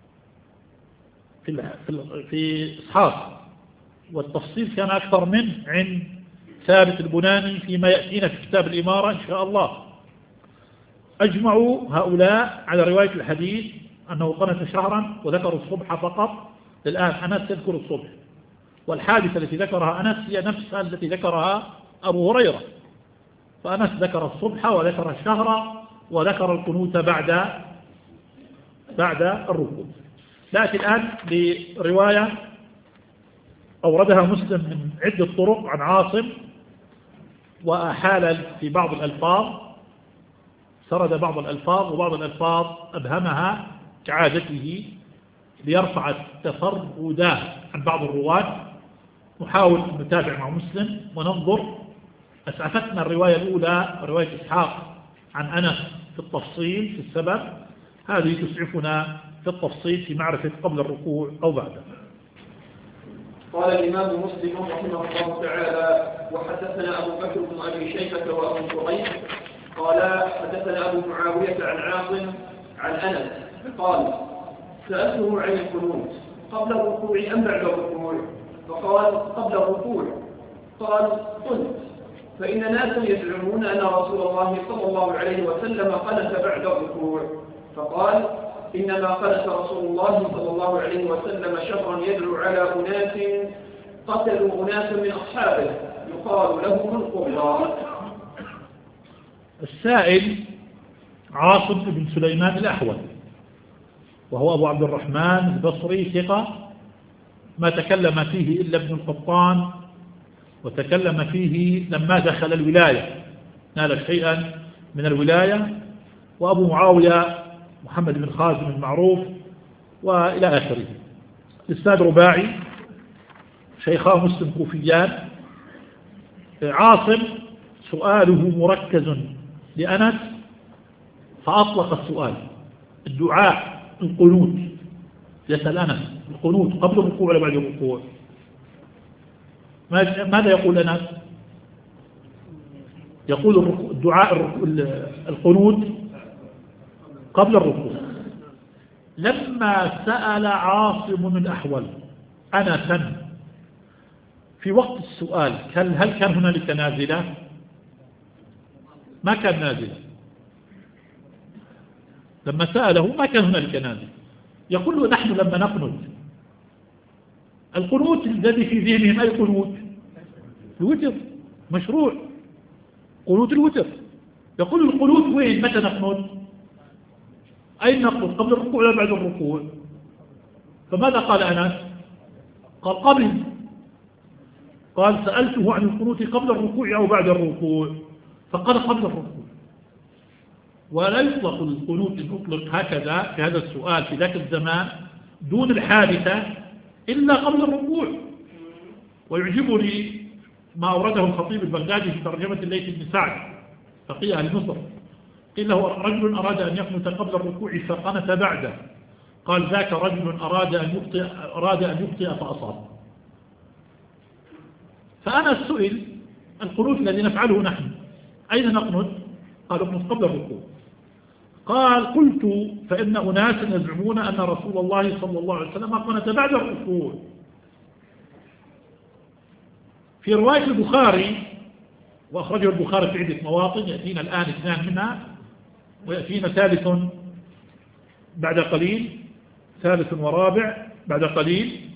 في في إسحاق، والتفصيل كان أكثر منه عند ثابت البناني فيما يأتينا في كتاب الإمارة إن شاء الله. أجمعوا هؤلاء على رواية الحديث أنه قنت شهرا وذكروا الصبح فقط. الآن أنس يذكر الصبح، والحادثة التي ذكرها أنس هي نفسها التي ذكرها أبو هريرة. فأنس ذكر الصبح وذكر الشهر وذكر القنوت بعد بعد الركوع. لكن الآن برواية أوردها مسلم من عدة طرق عن عاصم، وأحال في بعض الألفاظ، سرد بعض الألفاظ وبعض الألفاظ أبهمها كعادته ليرفع التفرد عن بعض الرواة. نحاول أن نتابع مع مسلم وننظر. أسعفتنا الرواية الأولى رواية إسحاق عن أنس في التفصيل في السبب، هذه تسعفنا في التفصيل في معرفة قبل الركوع أو بعده. قال الإمام مسلم رحمه الله تعالى: وحدثنا أبو بكر بن أبي شيبة وأبو كريب قال حدثنا أبو معاوية عن عاصم عن أنس قال: سألته عن القنوت قبل الركوع أم بعد الركوع؟ فقال: قبل الركوع. قال: قلت: فإن ناسا يزعمون أن رسول الله صلى الله عليه وسلم قنت بعد الركوع. فقال: إنما قنت رسول الله صلى الله عليه وسلم شهرا يدعو على أناس قتلوا أناسا من أصحابه يقال لهم القراء. السائل عاصم بن سليمان الأحول، وهو أبو عبد الرحمن البصري ثقة، ما تكلم فيه إلا ابن القطان، وتكلم فيه لما دخل الولاية، نال شيئا من الولاية. وأبو معاوية محمد بن خازم المعروف وإلى آخره. الإسناد رباعي، شيخاه مسلم كوفيان. عاصم سؤاله مركز لأنس فأطلق السؤال: الدعاء القنوت، يسأل أنس القنوت قبل الركوع ولا بعد الركوع؟ ماذا يقول أنس؟ يقول الدعاء القنوت قبل الركوع. لما سأل عاصم الأحول أنسا في وقت السؤال هل كان هنالك نازلة؟ ما كان نازلة. لما سأله ما كان هنالك نازل. يقول له: نحن لما نقنت القنوت الذي في ذهنهم أي قنوت؟ الوتر، مشروع قنوت الوتر. يقول: القنوت وين؟ متى نقنت؟ أين نقنت؟ قبل الركوع ولا بعد الركوع؟ فماذا قال أنس؟ قال: قبل. قال: سألته عن القنوت قبل الركوع أو بعد الركوع؟ فقال: قبل الركوع. ولا يطلق القنوت إن أطلق هكذا في هذا السؤال في ذاك الزمان دون الحادثة إلا قبل الركوع. ويعجبني ما أورده الخطيب البغدادي في ترجمة الليث بن سعد فقيه أهل مصر. قيل له: رجل أراد أن يقنت قبل الركوع فقنت بعده. قال: ذاك رجل أراد أن يخطئ أراد أن يخطئ فأصاب. فأنا السئل: القنوت الذي نفعله نحن أين نقنت؟ قال: اقنت قبل الركوع. قال: قلت: فإن أناسا يزعمون أن رسول الله صلى الله عليه وسلم قنت بعد الركوع. في رواية البخاري، وأخرجه البخاري في عدة مواطن، يأتينا الآن اثنان منها ويأتينا ثالث بعد قليل، ثالث ورابع بعد قليل.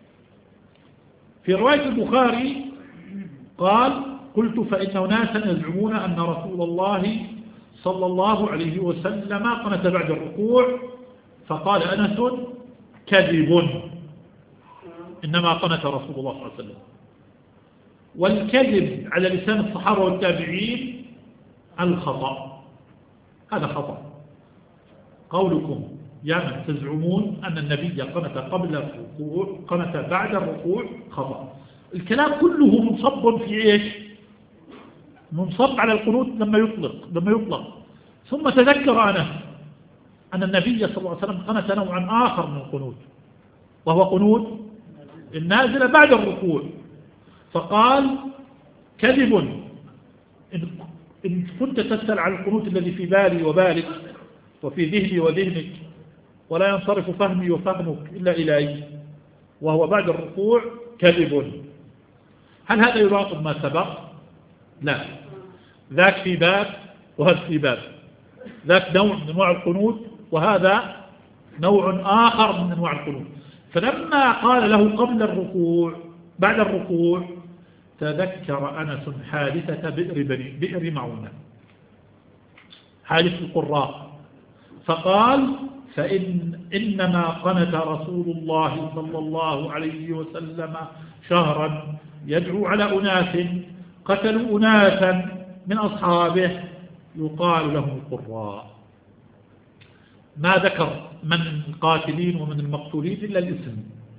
في رواية البخاري قال: قلت: فإن أناسا يزعمون أن رسول الله صلى الله عليه وسلم قنت بعد الركوع. فقال أنس: كذب، إنما قنت رسول الله صلى الله عليه وسلم. والكذب على لسان الصحابة والتابعين الخطأ. هذا خطأ. قولكم يا من تزعمون أن النبي قنت قبل الركوع قنت بعد الركوع خطأ. الكلام كله منصب في إيش؟ منصب على القنوت لما يطلق لما يطلق ثم تذكر أنا أن النبي صلى الله عليه وسلم قنت نوعا آخر من القنوت، وهو قنوت النازلة بعد الركوع، فقال كذب إن كنت تسأل عن القنوت الذي في بالي وبالك وفي ذهني وذهنك ولا ينصرف فهمي وفهمك إلا إلي وهو بعد الركوع كذب. هل هذا يراقب ما سبق؟ لا، ذاك في باب وهذا في باب، ذاك نوع من أنواع القنوت وهذا نوع آخر من أنواع القنوت. فلما قال له قبل الركوع بعد الركوع تذكر أنس حادثة بئر, بئر معونة، حادث القراء، فقال فإن إنما قنت رسول الله صلى الله عليه وسلم شهرا يدعو على أناس قتلوا أناسا من أصحابه يقال لهم القراء. ما ذكر من القاتلين ومن المقتولين إلا الاسم،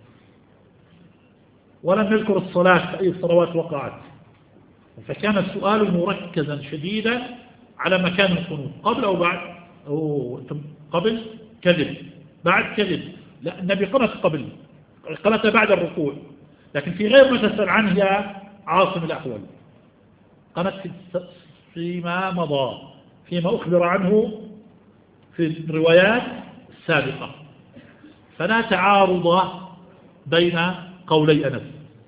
ولم يذكر الصلاة أي الصلوات وقعت، فكان السؤال مركزا شديدا على مكان القنوت قبل أو بعد. أو قبل كذب، بعد كذب، لا النبي قنت قبل، قنت بعد الركوع، لكن في غير ما تسأل عنه يا عاصم الأحول، قنت فيما مضى، فيما أخبر عنه في الروايات السابقة، فلا تعارض بين قولي أنس.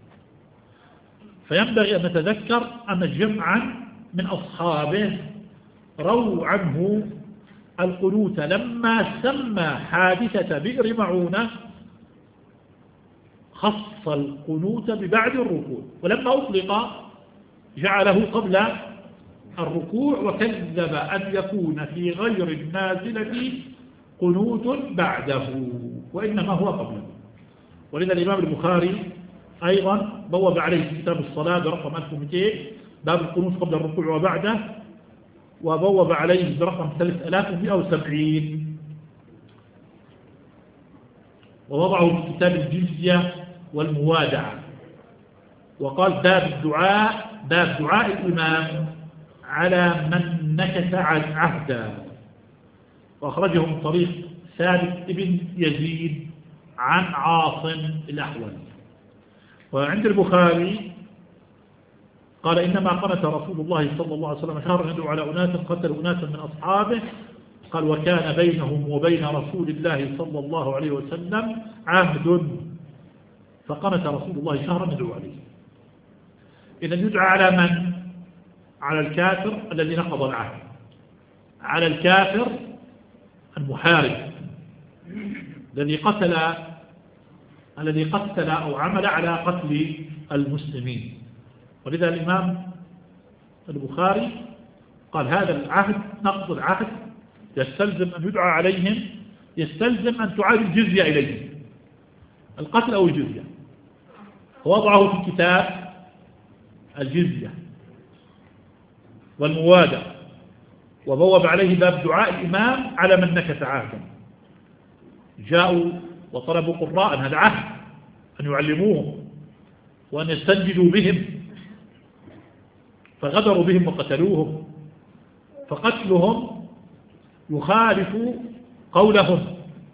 فينبغي أن نتذكر أن جمعا من أصحابه رووا عنه القنوت لما سمى حادثة بئر معونة خص القنوت ببعد الركوع، ولما أطلق جعله قبل الركوع، وكذب أن يكون في غير النازلة قنوت بعده وإنما هو قبله. ولذا الإمام البخاري أيضا بوب عليه في كتاب الصلاة برقم ألف ومئتين باب القنوت قبل الركوع وبعده، وبوب عليه برقم ثلاثة آلاف ومئة وسبعين، ووضعه في كتاب الجزية والموادعة، وقال باب الدعاء باب دعاء الإمام على من نكث عهدا، وأخرجه من طريق ثابت ابن يزيد عن عاصم الأحول. وعند البخاري قال إنما قنت رسول الله صلى الله عليه وسلم شهرا يدعو على أناس قتلوا أناسا من أصحابه، قال وكان بينهم وبين رسول الله صلى الله عليه وسلم عهد فقنت رسول الله شهرا يدعو عليه. إذا يدعى على من؟ على الكافر الذي نقض العهد، على الكافر المحارب الذي قتل الذي قتل أو عمل على قتل المسلمين. ولذا الإمام البخاري قال هذا العهد نقض العهد يستلزم أن يدعى عليهم، يستلزم أن تعاد الجزية إليهم، القتل أو الجزية، ووضعه في كتاب الجزية والموادة، وبوب عليه باب دعاء الإمام على من نكث عهدا. جاءوا وطلبوا قراء، هذا عهد أن يعلموهم وأن يستنجدوا بهم، فغدروا بهم وقتلوهم، فقتلهم يخالف قولهم،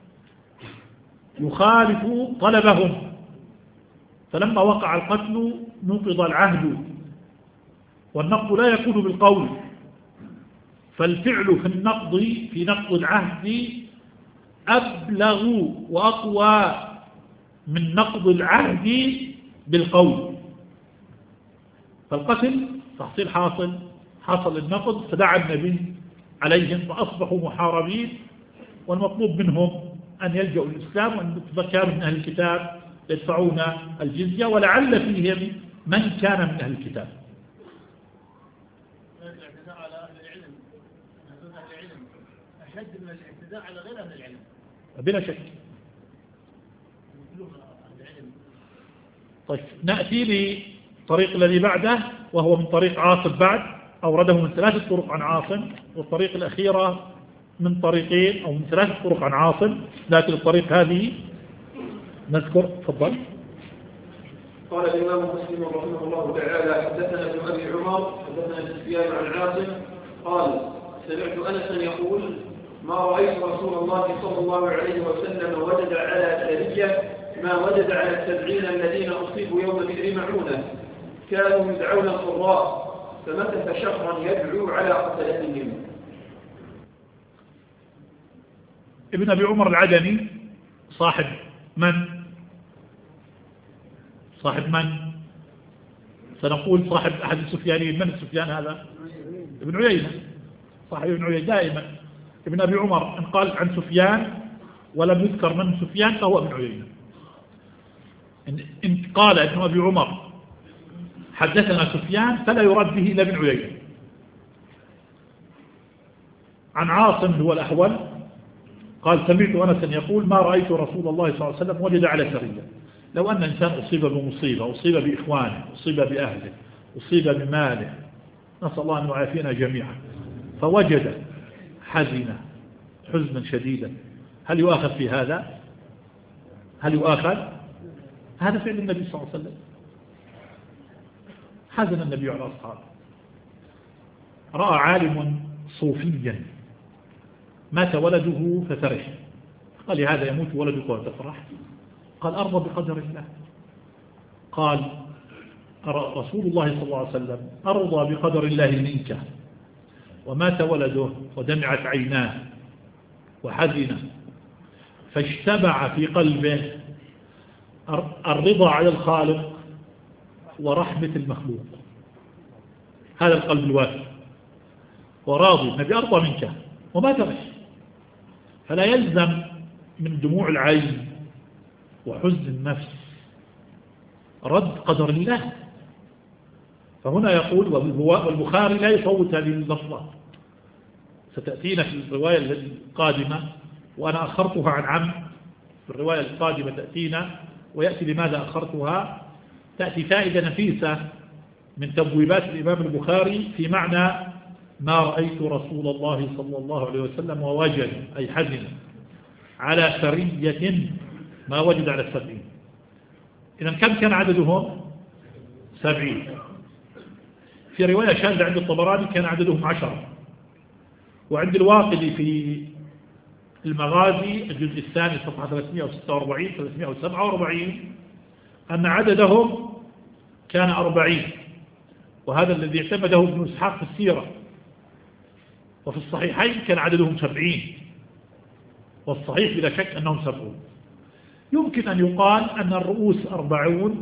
يخالف طلبهم، فلما وقع القتل نقض العهد، والنقض لا يكون بالقول، فالفعل في النقض في نقض العهد أبلغ وأقوى من نقض العهد بالقول. فالقتل تحصيل حاصل حصل النقض، فدعا النبي عليهم فأصبحوا محاربين، والمطلوب منهم أن يلجأوا الإسلام وأن يتذكروا من أهل الكتاب يدفعون الجزية، ولعل فيهم من كان من أهل الكتاب. الاعتداء على أهل العلم أهل العلم أشد من الاعتداء على غير أهل العلم بلا شك. طيب نأتي الطريق الذي بعده وهو من طريق عاصم بعد أورده من ثلاثة طرق عن عاصم، والطريق الأخيرة من طريقين أو من ثلاثة طرق عن عاصم، لكن الطريق هذه نذكر. تفضل. قال الإمام مسلم رحمه الله تعالى: حدثنا ابن أبي عمر حدثنا سفيان عن عاصم قال: سمعت أنسا يقول: ما رأيت رسول الله صلى الله عليه وسلم وجد على سرية ما وجد على السبعين الذين أصيبوا يوم بدر معونة، كانوا يدعون القراء، فمكث شهرا يدعو على قتلتهم. ابن أبي عمر العدني صاحب من؟ صاحب من؟ سنقول صاحب أحد السفيانين. من السفيان هذا؟ ابن عيينة، صاحب ابن عيينة دائما. ابن أبي عمر إن قال عن سفيان ولم يذكر من سفيان فهو ابن عيينة. إن قال ابن أبي عمر حدثنا سفيان فلا يرد به إلا ابن عيينة. عن عاصم هو الأحول قال: سمعت أنسا يقول: ما رأيت رسول الله صلى الله عليه وسلم وجد على سرية. لو أن إنسان أصيب بمصيبة، أصيب بإخوانه، أصيب بأهله، أصيب بماله، نسأل الله أن يعافينا جميعا، فوجد حزنة حزنا شديدا، هل يؤاخذ في هذا؟ هل يؤاخذ؟ هذا فعل النبي صلى الله عليه وسلم. حزن النبي على أصحابه. رأى عالم صوفيا مات ولده ففرح، قال: هذا يموت ولدك وتفرح؟ قال: أرضى بقدر الله. قال رسول الله صلى الله عليه وسلم: أرضى بقدر الله منك. ومات ولده ودمعت عيناه وحزن، فاجتمع في قلبه الرضا على الخالق ورحمة المخلوق. هذا القلب الواسع، وراضي النبي أرضى منك وما ترح. فلا يلزم من دموع العين وحزن النفس رد قدر الله. فهنا يقول، والبخاري لا يفوت هذه اللفظة، ستأتينا في الرواية القادمة، وأنا أخرتها عن عم. في الرواية القادمة تأتينا، ويأتي لماذا أخرتها. تأتي فائدة نفيسة من تبويبات الإمام البخاري في معنى ما رأيت رسول الله صلى الله عليه وسلم ووجد، أي حزن على سرية ما وجد على السبعين. إذن كم كان عددهم؟ سبعين. في رواية شاذة عند الطبراني كان عددهم عشرة. وعند الواقدي في المغازي الجزء الثاني صفحة ثلاثمائة وستة وأربعين ثلاثمائة وسبعة وأربعين أن عددهم كان أربعين، وهذا الذي اعتمده ابن إسحاق في السيرة. وفي الصحيحين كان عددهم سبعين، والصحيح بلا شك أنهم سبعون. يمكن أن يقال أن الرؤوس أربعون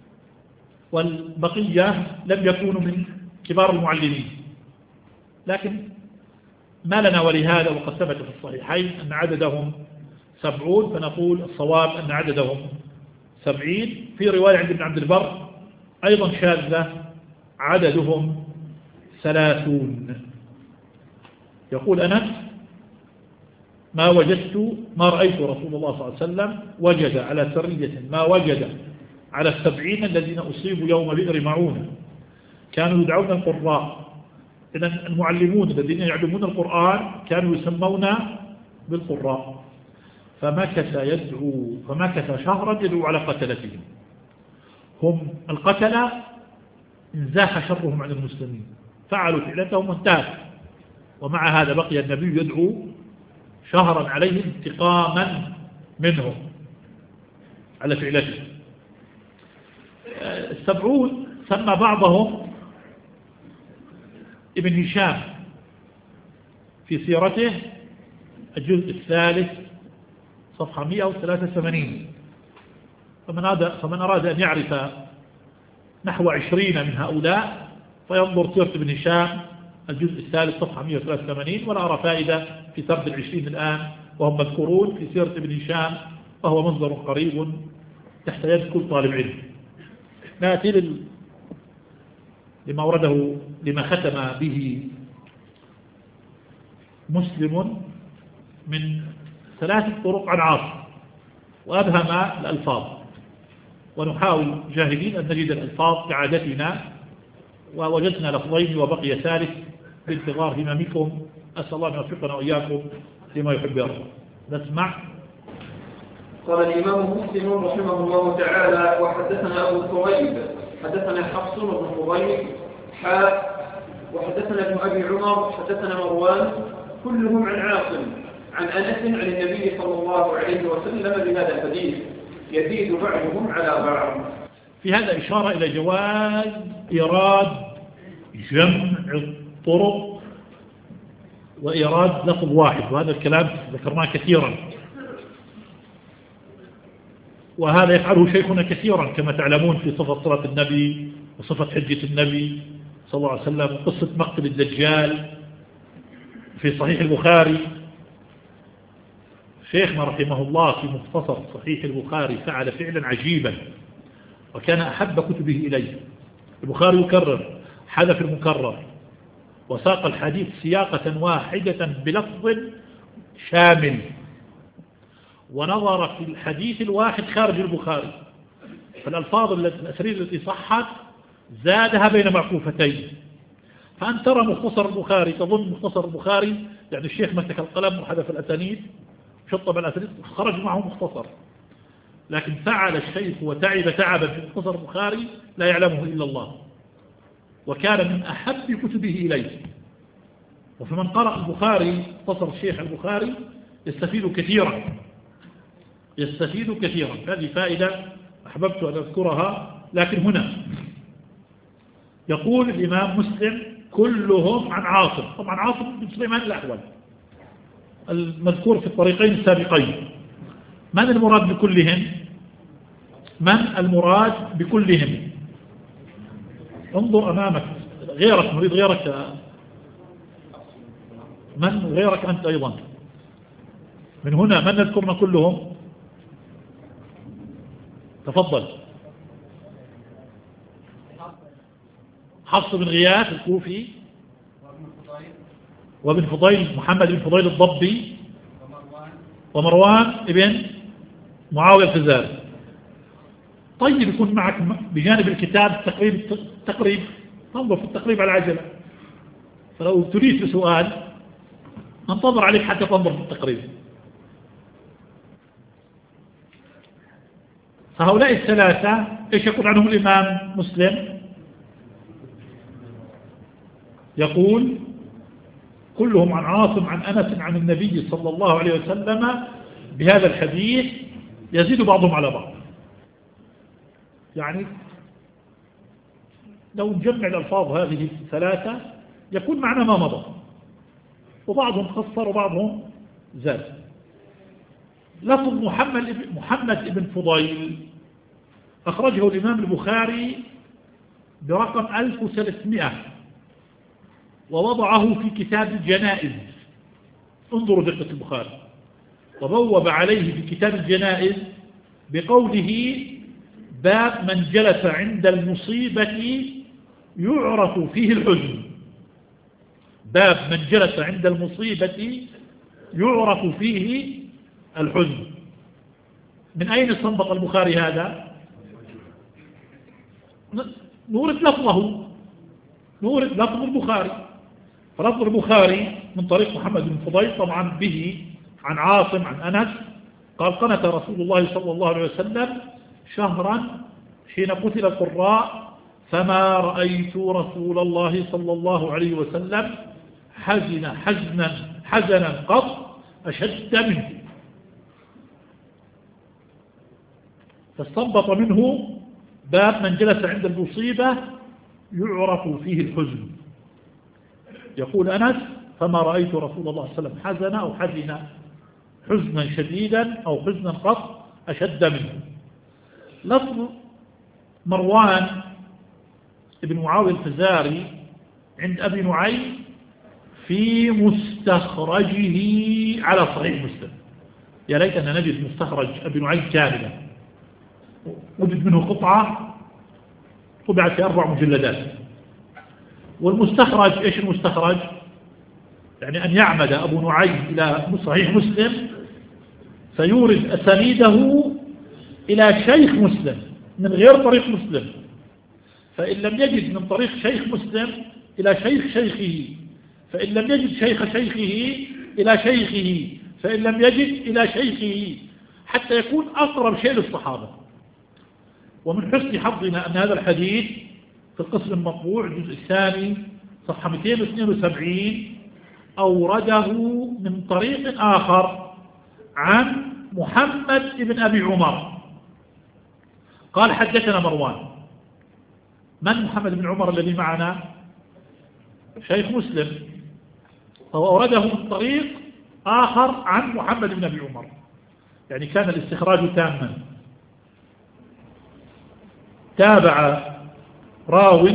والبقية لم يكونوا من كبار المعلمين، لكن ما لنا ولهذا، وقد ثبت في الصحيحين أن عددهم سبعون، فنقول الصواب أن عددهم سبعين. في رواية عند ابن عبد البر أيضا شاذة عددهم ثلاثون. يقول أنس: ما وجدت ما رأيت رسول الله صلى الله عليه وسلم وجد على سرية ما وجد على السبعين الذين أصيبوا يوم بئر معونة، كانوا يدعون القراء. إذن المعلمون الذين يعلمون القرآن كانوا يسمون بالقراء. فمكث يدعو فمكث شهرا يدعو على قتلتهم. هم القتلة انزاح شرهم عن المسلمين، فعلوا فعلتهم وانتهت. ومع هذا بقي النبي يدعو شهرا عليهم انتقاما منهم على فعلتهم. السبعون سمى بعضهم ابن هشام في سيرته الجزء الثالث صفحة مئة وثلاثة وثمانين. فمن أراد, فمن أراد أن يعرف نحو عشرين من هؤلاء فينظر سيرة ابن هشام الجزء الثالث صفحة مئة وثلاثة وثمانين. ولا أرى فائدة في سرد العشرين الآن وهم مذكورون في سيرة ابن هشام، وهو مصدر قريب تحت يد كل طالب علم. نأتي لل... لما ورده لما ختم به مسلم من ثلاث طرق عن عاصم، وأبهم الألفاظ. ونحاول جاهدين أن نجد الألفاظ كعادتنا، ووجدنا لفظين وبقي ثالث بانتظار هممكم. أسأل الله أن يوفقنا وإياكم لما يحب يرضى. نسمع. قال الإمام مسلم رحمه الله تعالى: وحدثنا أبو كريب حدثنا حفص بن فضيل حاء وحدثنا ابن أبي عمر حدثنا مروان كلهم عن عاصم عن أنس عن النبي صلى الله عليه وسلم بهذا الحديث يزيد بعضهم على بعض. في هذا إشارة إلى جواز إيراد جمع الطرق وإيراد لفظ واحد، وهذا الكلام ذكرناه كثيرا، وهذا يفعله شيخنا كثيرا كما تعلمون في صفة صلاة النبي وصفة حجة النبي صلى الله عليه وسلم وقصة مقتل الدجال في صحيح البخاري. شيخنا رحمه الله في مختصر صحيح البخاري فعل فعلا عجيبا وكان أحب كتبه إليه. البخاري يكرر حذف المكرر وساق الحديث سياقة واحدة بلفظ شامل، ونظر في الحديث الواحد خارج البخاري، فالألفاظ الأسرير التي صحت زادها بين معكوفتين. فأن ترى مختصر البخاري تظن مختصر البخاري يعني الشيخ مسك القلم وحذف الأسانيد وشطب الأسانيد خرج معه مختصر، لكن فعل الشيخ وتعب تعبا في مختصر البخاري لا يعلمه إلا الله، وكان من أحب كتبه إليه. وفي من قرأ البخاري مختصر الشيخ البخاري يستفيد كثيرا يستفيد كثيرا. هذه فائدة أحببت أن أذكرها. لكن هنا يقول الإمام مسلم كلهم عن عاصم، طبعا عاصم بن سليمان الأحول المذكور في الطريقين السابقين. من المراد بكلهم؟ من المراد بكلهم؟ انظر أمامك، غيرك نريد غيرك. من غيرك أنت أيضا؟ من هنا من نذكرنا كلهم؟ تفضل. حفص بن غياث الكوفي وابن فضيل محمد بن فضيل الضبي ومروان ابن معاوية الفزاري. طيب يكون معك بجانب الكتاب التقريب التقريب تنظر في التقريب على العجلة، فلو تريد بسؤال انتظر عليك حتى تنظر في التقريب. فهؤلاء الثلاثة ايش يقول عنهم الإمام مسلم؟ يقول كلهم عن عاصم عن أنس عن النبي صلى الله عليه وسلم بهذا الحديث يزيد بعضهم على بعض. يعني لو نجمع الألفاظ هذه الثلاثة يكون معنا ما مضى، وبعضهم خصر وبعضهم زاد. لفظ محمد محمد بن فضيل أخرجه الإمام البخاري برقم ألف وثلاثمائة ووضعه في كتاب الجنائز. انظروا دقة البخاري، وبوب عليه في كتاب الجنائز بقوله باب من جلس عند المصيبة يعرف فيه الحزن. باب من جلس عند المصيبة يعرف فيه الحزن. من أين استنبط البخاري هذا؟ نورد لفظه، نورد لفظ البخاري. فلفظ البخاري من طريق محمد بن فضيل طبعا به عن عاصم عن أنس قال قنت رسول الله صلى الله عليه وسلم شهرا حين قتل القراء فما رأيت رسول الله صلى الله عليه وسلم حزن حزنا حزنا قط أشد منه. فاستنبط منه باب من جلس عند المصيبة يعرف فيه الحزن. يقول أنس فما رأيت رسول الله صلى الله عليه وسلم حزن أو حزن حزنا شديدا أو حزنا قط أشد منه. لفظ مروان ابن معاوية الفزاري عند أبي نعيم في مستخرجه على صحيح مسلم. يا ليت أن نجد مستخرج أبي نعيم كاملا، وجد منه قطعة طبعت في أربع مجلدات. والمستخرج إيش المستخرج؟ يعني أن يعمد أبو نعيم إلى صحيح مسلم فيورد أسانيده إلى شيخ مسلم من غير طريق مسلم، فإن لم يجد من طريق شيخ مسلم إلى شيخ شيخه، فإن لم يجد شيخ شيخه إلى شيخه، فإن لم يجد إلى شيخه، حتى يكون أقرب شيء للصحابة. ومن حسن حظنا أن هذا الحديث في القسم المطبوع الجزء الثاني صفحة مئتين واثنين وسبعين أورده من طريق آخر عن محمد بن أبي عمر قال حدثنا مروان. من محمد بن عمر الذي معنا؟ شيخ مسلم. هو أورده من طريق آخر عن محمد بن أبي عمر، يعني كان الاستخراج تاما. تابع راوي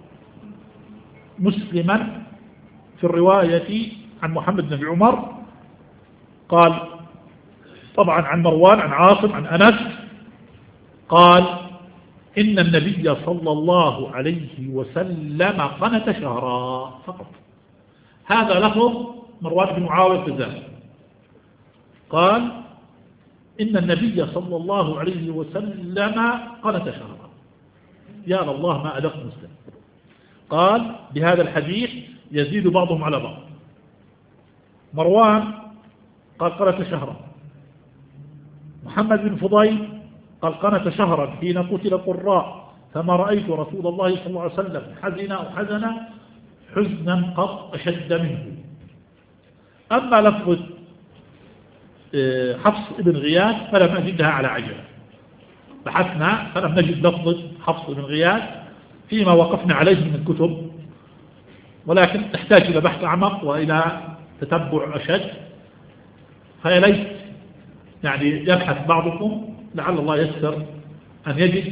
مسلما في الرواية عن محمد بن أبي عمر، قال طبعا عن مروان عن عاصم عن أنس قال إن النبي صلى الله عليه وسلم قنت شهرا فقط. هذا لفظ مروان بن معاوية الفزاري قال إن النبي صلى الله عليه وسلم قنت شهرا. يا الله ما أدق مسلم. قال بهذا الحديث يزيد بعضهم على بعض. مروان قال قنت شهرا، محمد بن فضيل قال قنت شهرا حين قتل قراء فما رأيت رسول الله صلى الله عليه وسلم حزن أو حزن حزنا قط أشد منه. أما لفظ حفص بن غياث فلم نجدها على عجلة، بحثنا فلم نجد لفظ حفص بن غياث فيما وقفنا عليه من الكتب، ولكن تحتاج إلى بحث أعمق وإلى تتبع أشد، فيا ليت يعني يبحث بعضكم لعل الله يسر أن يجد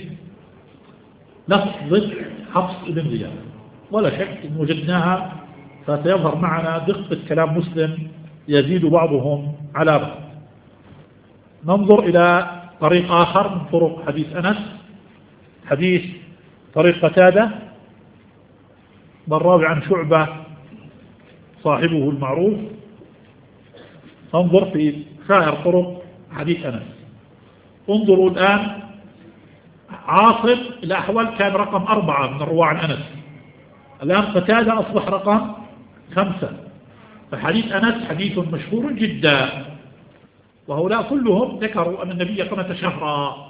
لفظ حفص بن غياث. ولا شك إن وجدناها فسيظهر معنا دقة كلام مسلم يزيد بعضهم على بعض. ننظر إلى طريق آخر من طرق حديث أنس، حديث طريق قتادة بالراوي عن شعبة صاحبه المعروف. انظر في سائر طرق حديث أنس. انظروا الآن عاصم الأحول كان رقم أربعة من الرواة عن أنس، الآن قتادة أصبح رقم خمسة. فحديث أنس حديث مشهور جدا، وهؤلاء كلهم ذكروا أن النبي قنت شهرا.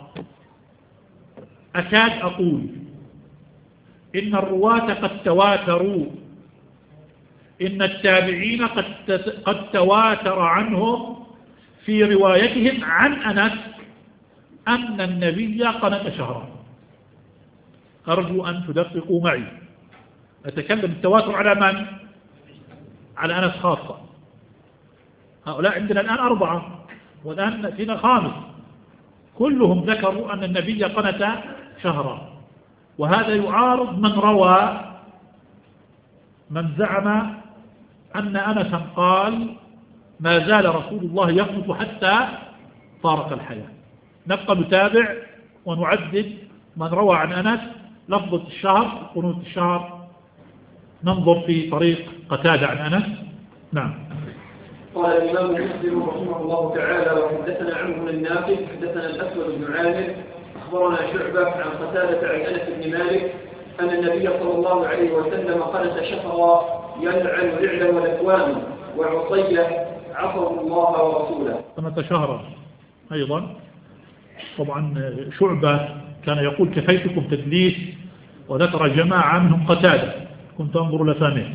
أكاد أقول إن الرواة قد تواتروا، إن التابعين قد قد تواتر عنهم في روايتهم عن أنس أن النبي قنت شهرا. أرجو أن تدققوا معي. أتكلم التواتر على من؟ على أنس خاصة. هؤلاء عندنا الآن أربعة والآن نأتينا خامس، كلهم ذكروا أن النبي قنت شهرا. وهذا يعارض من روى من زعم أن أنسا قال ما زال رسول الله يقنط حتى فارق الحياة. نبقى نتابع ونعدد من روى عن أنس لفظة الشهر قنوت الشهر. ننظر في طريق قتادة عن أنس. نعم. قال الإمام مسلم رحمه الله تعالى وحدثنا عمرو بن النافع حدثنا الأسود بن عامر أخبرنا شعبة عن قتادة عن أنس بن مالك أن النبي صلى الله عليه وسلم قنت شهرا يلعن رعلا والأكوام وعصية عصوا الله ورسوله. قنت شهرا أيضا. طبعا شعبة كان يقول كفيتكم تدليس، وذكر جماعة منهم قتادة كنت أنظر لفمه،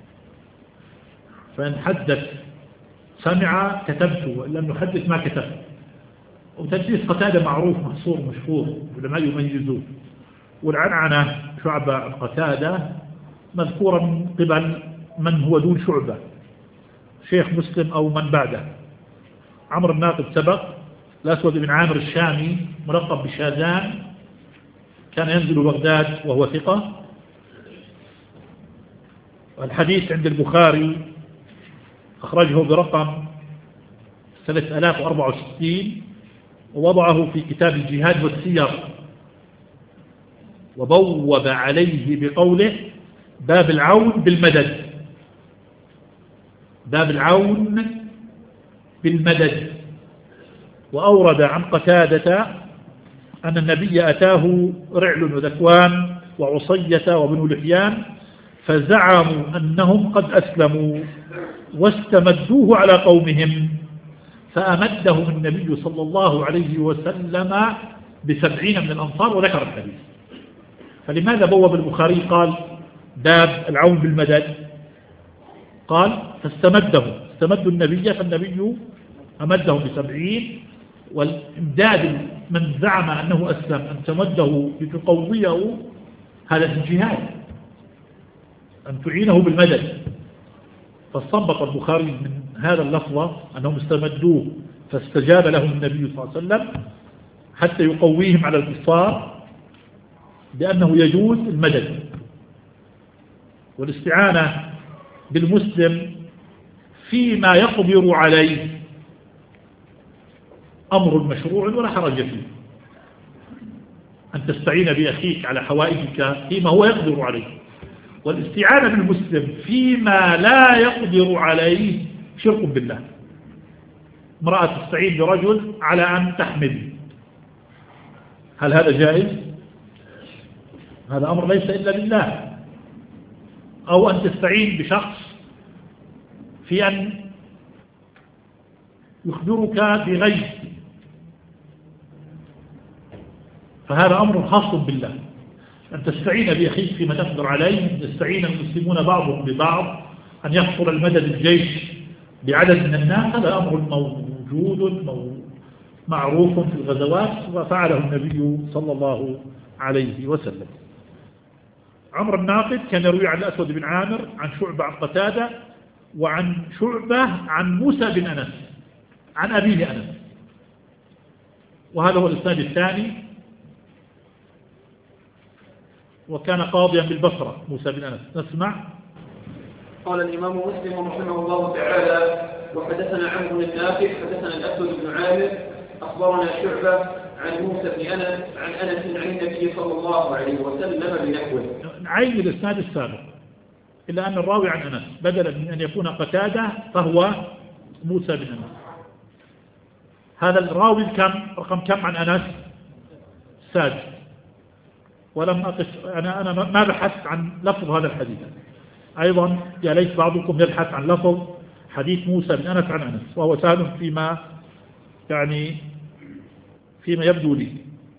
فإن حدث سمع كتبت وإن لم يحدث ما كتبت. وتدليس قتادة معروف محصور مشهور ولما يميزوه. والعنعنة شعبة عن قتادة مذكورة من قبل من هو دون شعبة، شيخ مسلم أو من بعده. عمرو الناقد سبق، الأسود بن عامر الشامي ملقب بشاذان كان ينزل بغداد وهو ثقة. الحديث عند البخاري أخرجه برقم ثلاثة آلاف وأربعة وستين ووضعه في كتاب الجهاد والسير، وبوب عليه بقوله باب العون بالمدد، باب العون بالمدد. وأورد عن قتادة أن النبي أتاه رعل وذكوان وعصية وبنو لحيان فزعموا أنهم قد أسلموا واستمدوه على قومهم فأمدهم النبي صلى الله عليه وسلم بسبعين من الأنصار وذكر الحديث. فلماذا بوب البخاري قال باب العون بالمدد؟ قال فاستمده، استمدوا النبي فالنبي أمدهم بسبعين، والإمداد من زعم أنه أسلم أن تمده لتقويه هذا الجهاد، أن تعينه بالمدد. فاستنبط البخاري من هذا اللفظة أنهم استمدوه فاستجاب لهم النبي صلى الله عليه وسلم حتى يقويهم على الكفار بأنه يجوز المدد. والاستعانة بالمسلم فيما يقدر عليه أمر مشروع ولا حرج فيه، أن تستعين بأخيك على حوائجك فيما هو يقدر عليه. والاستعانة بالمسلم فيما لا يقدر عليه شرك بالله. امرأة تستعين برجل على أن تحمل، هل هذا جائز؟ هذا أمر ليس إلا لله. أو أن تستعين بشخص في أن يخبرك بغيب، فهذا أمر خاص بالله. أن تستعين بأخيك فيما تقدر عليه، يستعين المسلمون بعضهم ببعض، أن يحصل المدد الجيش بعدد من الناس، هذا أمر موجود معروف في الغزوات وفعله النبي صلى الله عليه وسلم. عمرو الناقد كان يروي عن الأسود بن عامر عن شعبة عن قتادة وعن شعبة عن موسى بن أنس عن أبيه أنس، وهذا هو الإسناد الثاني، وكان قاضيا بالبصرة موسى بن أنس. نسمع. قال الإمام مسلم رحمه الله تعالى: وحدثنا عمرو بن الناقد حدثنا الأسود بن عامر أخبرنا شعبة عن موسى بن أنس عن أنس عن النبي صلى الله عليه وسلم بنحوه. عين الإسناد السابق، إلا أن الراوي عن أنس بدلا من أن يكون قتادة فهو موسى بن أنس. هذا الراوي كم رقم كم عن أنس؟ سادس. ولم أقف أنا أنا ما بحثت عن لفظ هذا الحديث. أيضا يا ليت بعضكم يبحث عن لفظ حديث موسى بن أنس عن أنس، وهو سهل فيما يعني فيما يبدو لي.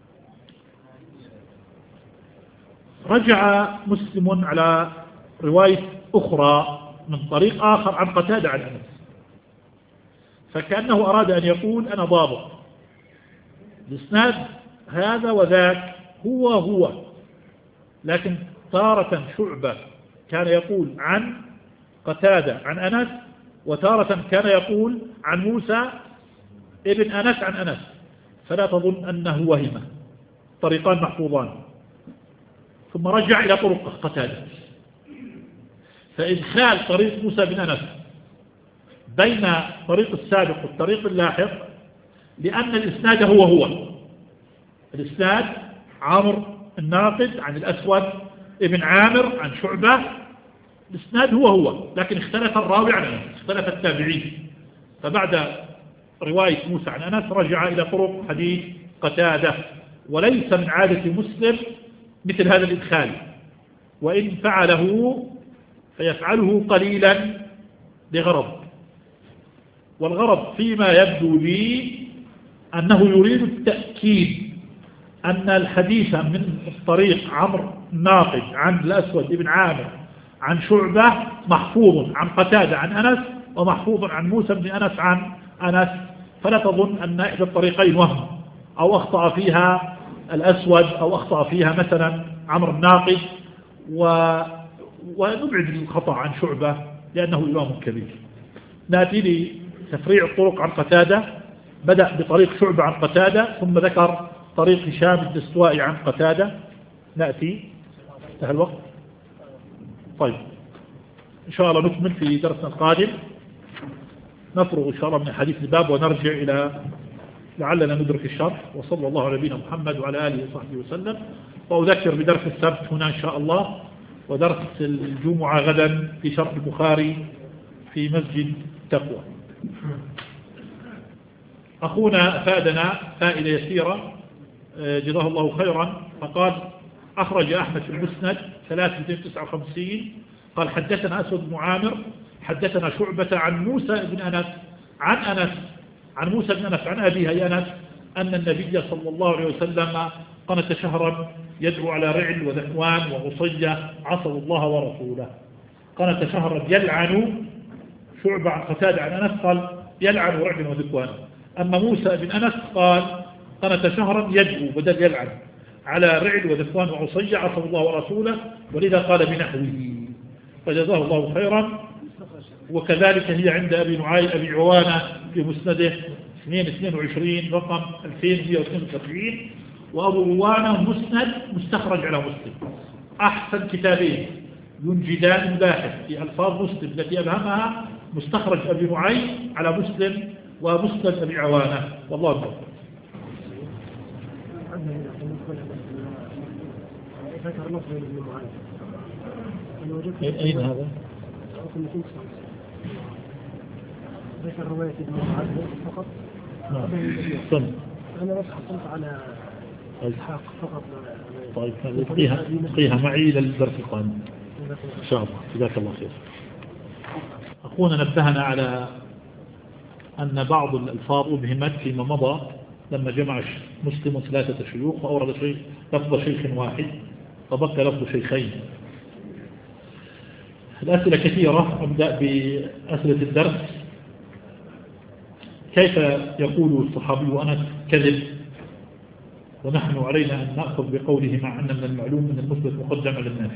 رجع مسلم على رواية أخرى من طريق آخر عن قتادة عن أنس، فكأنه أراد أن يقول أنا ضابط الإسناد هذا وذاك هو هو، لكن تارة شعبة كان يقول عن قتادة عن أنس، وتارة كان يقول عن موسى ابن أنس عن أنس، فلا تظن أنه وهم، طريقان محفوظان. ثم رجع إلى طرق قتادة، فإدخال طريق موسى بن أنس بين طريق السابق والطريق اللاحق لأن الإسناد هو هو الإسناد عمرو الناقد عن الأسود ابن عامر عن شعبة، الإسناد هو هو، لكن اختلف الراوي عن أنس، اختلف التابعين. فبعد رواية موسى عن أنس رجع إلى طرق حديث قتادة. وليس من عادة مسلم مثل هذا الإدخال، وإن فعله فيفعله قليلا لغرض، والغرض فيما يبدو لي أنه يريد التأكيد أن الحديث من الطريق عمرو الناقد عن الأسود بن عامر عن شعبة محفوظ عن قتادة عن أنس، ومحفوظ عن موسى بن أنس عن أنس، فلا تظن أن إحدى الطريقين وهم أو أخطأ فيها الأسود أو أخطأ فيها مثلا عمرو الناقد، و... ونبعد الخطأ عن شعبة لأنه إمام كبير. نأتي لتفريع الطرق عن قتادة، بدأ بطريق شعبة عن قتادة ثم ذكر طريق هشام الدستوائي عن قتادة. نأتي انتهى الوقت. طيب إن شاء الله نكمل في درسنا القادم، نفرغ إن شاء الله من حديث الباب ونرجع إلى لعلنا ندرك الشرح. وصلى الله على نبينا محمد وعلى آله وصحبه وسلم. وأذكر بدرس السبت هنا إن شاء الله، ودرس الجمعة غدا في شرح البخاري في مسجد تقوى. أخونا أفادنا فائدة يسيرة جزاه الله خيرا، فقال أخرج أحمد في المسند ثلاثمائة وتسعة وخمسين قال حدثنا أسود بن عامر حدثنا شعبة عن موسى بن أنس عن أنس عن موسى بن أنس عن أبيه أي أنس أن النبي صلى الله عليه وسلم قنت شهرا يدعو على رعل وذكوان وعصية عصوا الله ورسوله. قنت شهرا يلعن شعبة عن قتادة عن أنس قال يلعن رعل وذكوان. أما موسى بن أنس قال قنت شهرا يدعو بدل يلعن على رعل وذكوان وعصية عصوا الله ورسوله، ولذا قال بنحوه فجزاه الله خيرا. وكذلك هي عند أبي نعيم أبي عوانة في مسنده اثنين اثنين وعشرين رقم ألفين ومئة واثنين وسبعين، وأبو عوانة مسند مستخرج على مسلم. أحسن كتابين ينجدان الباحث في ألفاظ مسلم التي أبهمها مستخرج أبي نعيم على مسلم ومسند أبي عوانة، والله أكبر. أين هذا؟ ذكر رواية ابن معاذ فقط. نعم. أنا بس حصلت على إسحاق فقط. طيب نلقيها نلقيها معي إلى الدرس القادم إن شاء الله. جزاك الله خير. أخونا نبهنا على أن بعض الألفاظ أبهمت فيما مضى لما جمع مسلم ثلاثة شيوخ وأورد شيخ لفظ شيخ واحد فبقى لفظ شيخين. الأسئلة كثيرة. أبدأ بأسئلة الدرس. كيف يقول الصحابي وأنس كذب ونحن علينا أن نأخذ بقوله مع أن من المعلوم من المثبت مقدم على الناس؟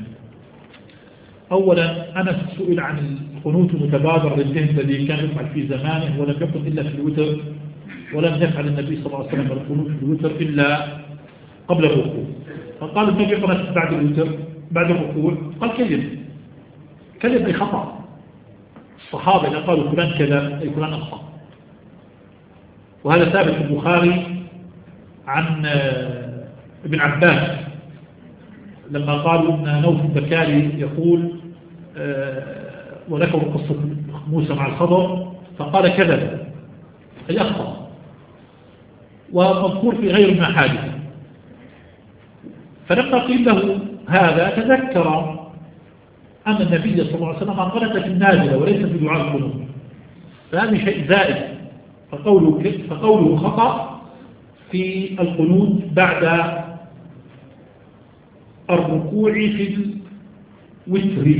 أولا أنس سئل عن القنوت المتبادر للذهن الذي كان يفعل في زمانه ولم يكن إلا في الوتر، ولم يفعل النبي صلى الله عليه وسلم القنوت في الوتر إلا قبل الركوع. فقال النبي قنت بعد الوتر بعد الركوع، قال كذب كذب بخطأ. الصحابة إذا قالوا فلان كذا أي فلان أخطأ. وهذا ثابت في البخاري عن ابن عباس لما قالوا أن نوف البكاري يقول وذكروا قصة موسى مع الخضر فقال كذب أي أخطأ، ومذكور في غير المحادث. فلما قيل له هذا تذكر أن النبي صلى الله عليه وسلم قنت في النازلة وليس في دعاء القنوت، فهذا شيء زائد. فقوله, فقوله خطأ في القنوت بعد الركوع في الوتر.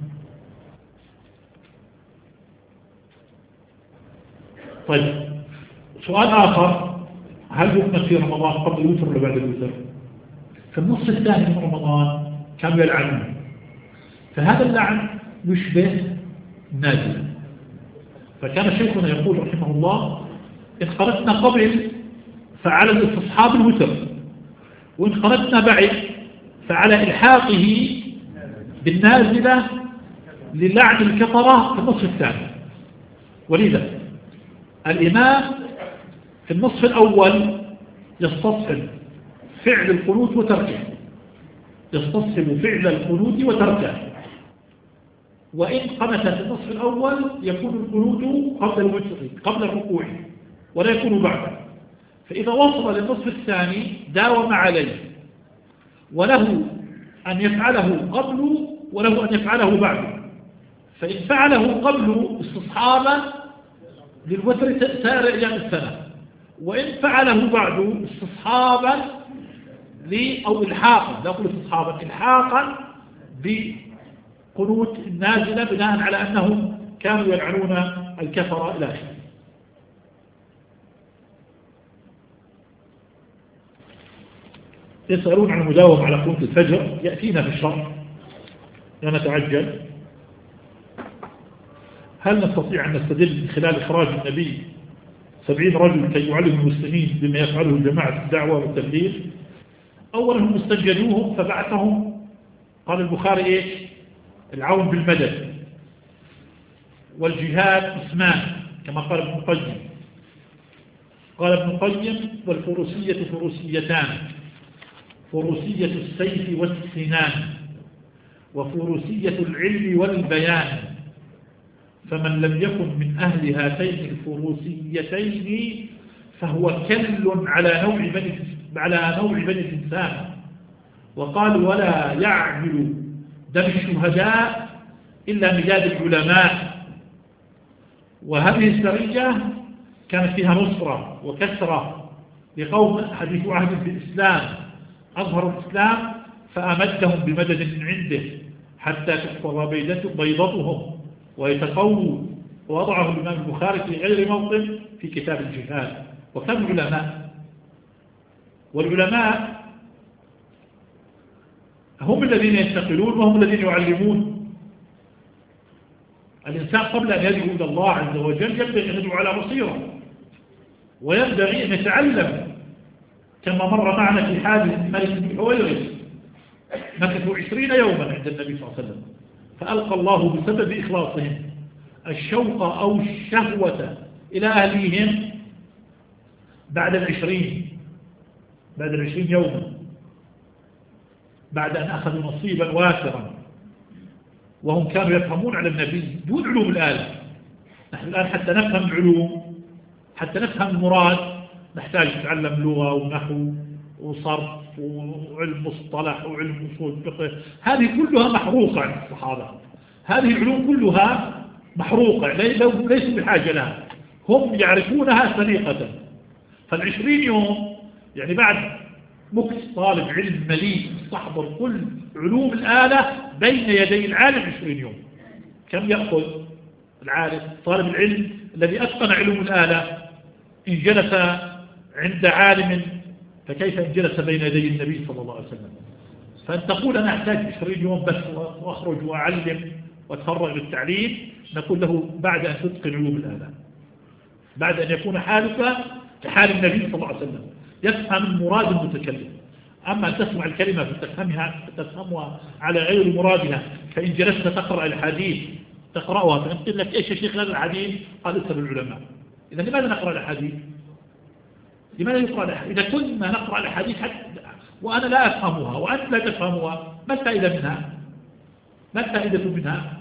طيب سؤال آخر، هل يقنت في رمضان قبل الوتر ولا بعد الوتر؟ في النصف الثاني من رمضان كانوا يلعنون، فهذا اللعن يشبه النازل. فكان شيخنا يقول رحمه الله إن قرأتنا قبل فعلى الاستصحاب الوتر، وإن قرأتنا بعد فعلى إلحاقه بالنازلة للعن الكفرة في النصف الثاني. ولذا الإمام في النصف الأول يستصحب فعل القنوت وتركه، يستصحب فعل القنوت وتركه. وإن قنت في النصف الأول يكون القنوت قبل الوتر قبل الركوع ولا يكون بعده. فإذا وصل للنصف الثاني داوم عليه، وله أن يفعله قبل وله أن يفعله بعده. فإن فعله قبل استصحابا للوتر سار أيام السنة، وإن فعله بعده استصحابا أو إلحاقا، لا أقول استصحابا، إلحاقا بقنوت النازلة بناء على أنهم كانوا يلعنون الكفر إلى آخره. يسألون عن المداومة على قنوت الفجر، يأتينا في الشرح لا نتعجل. هل نستطيع أن نستدل من خلال إخراج النبي سبعين رجل كي يعلم المسلمين بما يفعله جماعة الدعوة والتبليغ؟ أولا هم استنجدوهم فبعثهم، قال البخاري إيش؟ العون بالمدد والجهاد اسمان كما قال ابن القيم. قال ابن القيم والفروسية فروسيتان، فروسية السيف والسنان وفروسية العلم والبيان، فمن لم يكن من أهل هاتين الفروسيتين فهو كل على نوع بني على نوع بني الإنسان، وقال ولا يعمل دم الشهداء إلا ميلاد العلماء. وهذه السرية كانت فيها نصرة وكسرة لقوم حديث عهد بالإسلام، أظهروا الإسلام فأمدهم بمدد من عنده حتى تحفظ بيضتهم ويتقووا، ووضعه الإمام البخاري في غير موطن في كتاب الجهاد. وكانوا علماء، والعلماء هم الذين ينتقلون وهم الذين يعلمون. الإنسان قبل أن يدعو إلى الله عز وجل ينبغي أن يدعو على بصيرة، وينبغي أن يتعلم، كما مر معنا في حادث ملك بن حويرث، مكثوا عشرين يوما عند النبي صلى الله عليه وسلم، فألقى الله بسبب إخلاصهم الشوق أو الشهوة إلى أهليهم بعد العشرين بعد العشرين يوما، بعد أن أخذوا نصيبا وافرا، وهم كانوا يفهمون على النبي دون علوم الآلة. نحن الآن حتى نفهم العلوم، حتى نفهم المراد، نحتاج نتعلم لغة ونحو وصرف وعلم مصطلح وعلم أصول فقه. هذه كلها محروقة عند الصحابة، هذه العلوم كلها محروقة، ليسوا بحاجة لها، هم يعرفونها سريقة. فالعشرين يوم يعني بعد مكس طالب علم مليء يستحضر كل علوم الآلة بين يدي العالم عشرين يوم. كم يأخذ العالم طالب العلم الذي أتقن علوم الآلة إن جلس عند عالم، فكيف إن جلس بين يدي النبي صلى الله عليه وسلم؟ فأن تقول أنا أحتاج عشرين يوم بس وأخرج وأعلم وأتفرغ للتعليم، نقول له بعد أن تتقن علوم الآلة، بعد أن يكون حالك كحال النبي صلى الله عليه وسلم، يفهم المراد المتكلم. أما أن تسمع الكلمة فتفهمها فتفهمها على غير مرادها، فإن جلست تقرأ الحديث تقرأها فإن قلت لك إيش يا شيخ هذا الحديث؟ قال اسأل العلماء. إذا لماذا نقرأ الحديث؟ لماذا يقرأ الحديث؟ إذا كنا نقرأ الحديث وأنا لا أفهمها وأنت لا تفهمها، ما الفائدة منها؟ ما الفائدة منها؟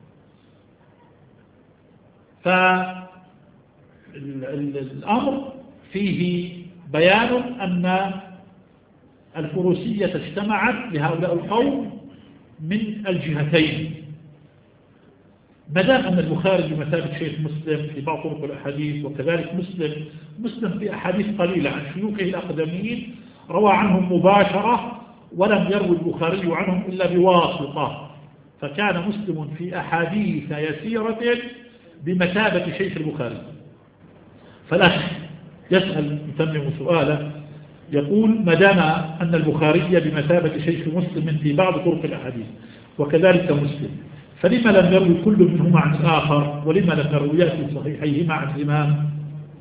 فالأمر فيه بيان أن الفروسية اجتمعت لهؤلاء القوم من الجهتين. ما دام أن البخاري بمثابة شيخ مسلم في بعض طرق الأحاديث، وكذلك مسلم مسلم في أحاديث قليلة عن شيوخه الأقدمين روى عنهم مباشرة، ولم يروي البخاري عنهم إلا بواسطة، فكان مسلم في أحاديث يسيرة بمثابة شيخ البخاري. فالأخ يسأل يتمم سؤاله يقول ما دام أن البخاري بمثابة شيخ مسلم في بعض طرق الأحاديث وكذلك مسلم، فلما لم يروي كل منهما عن الآخر، ولما لم يرويا في صحيحيهما عن الإمام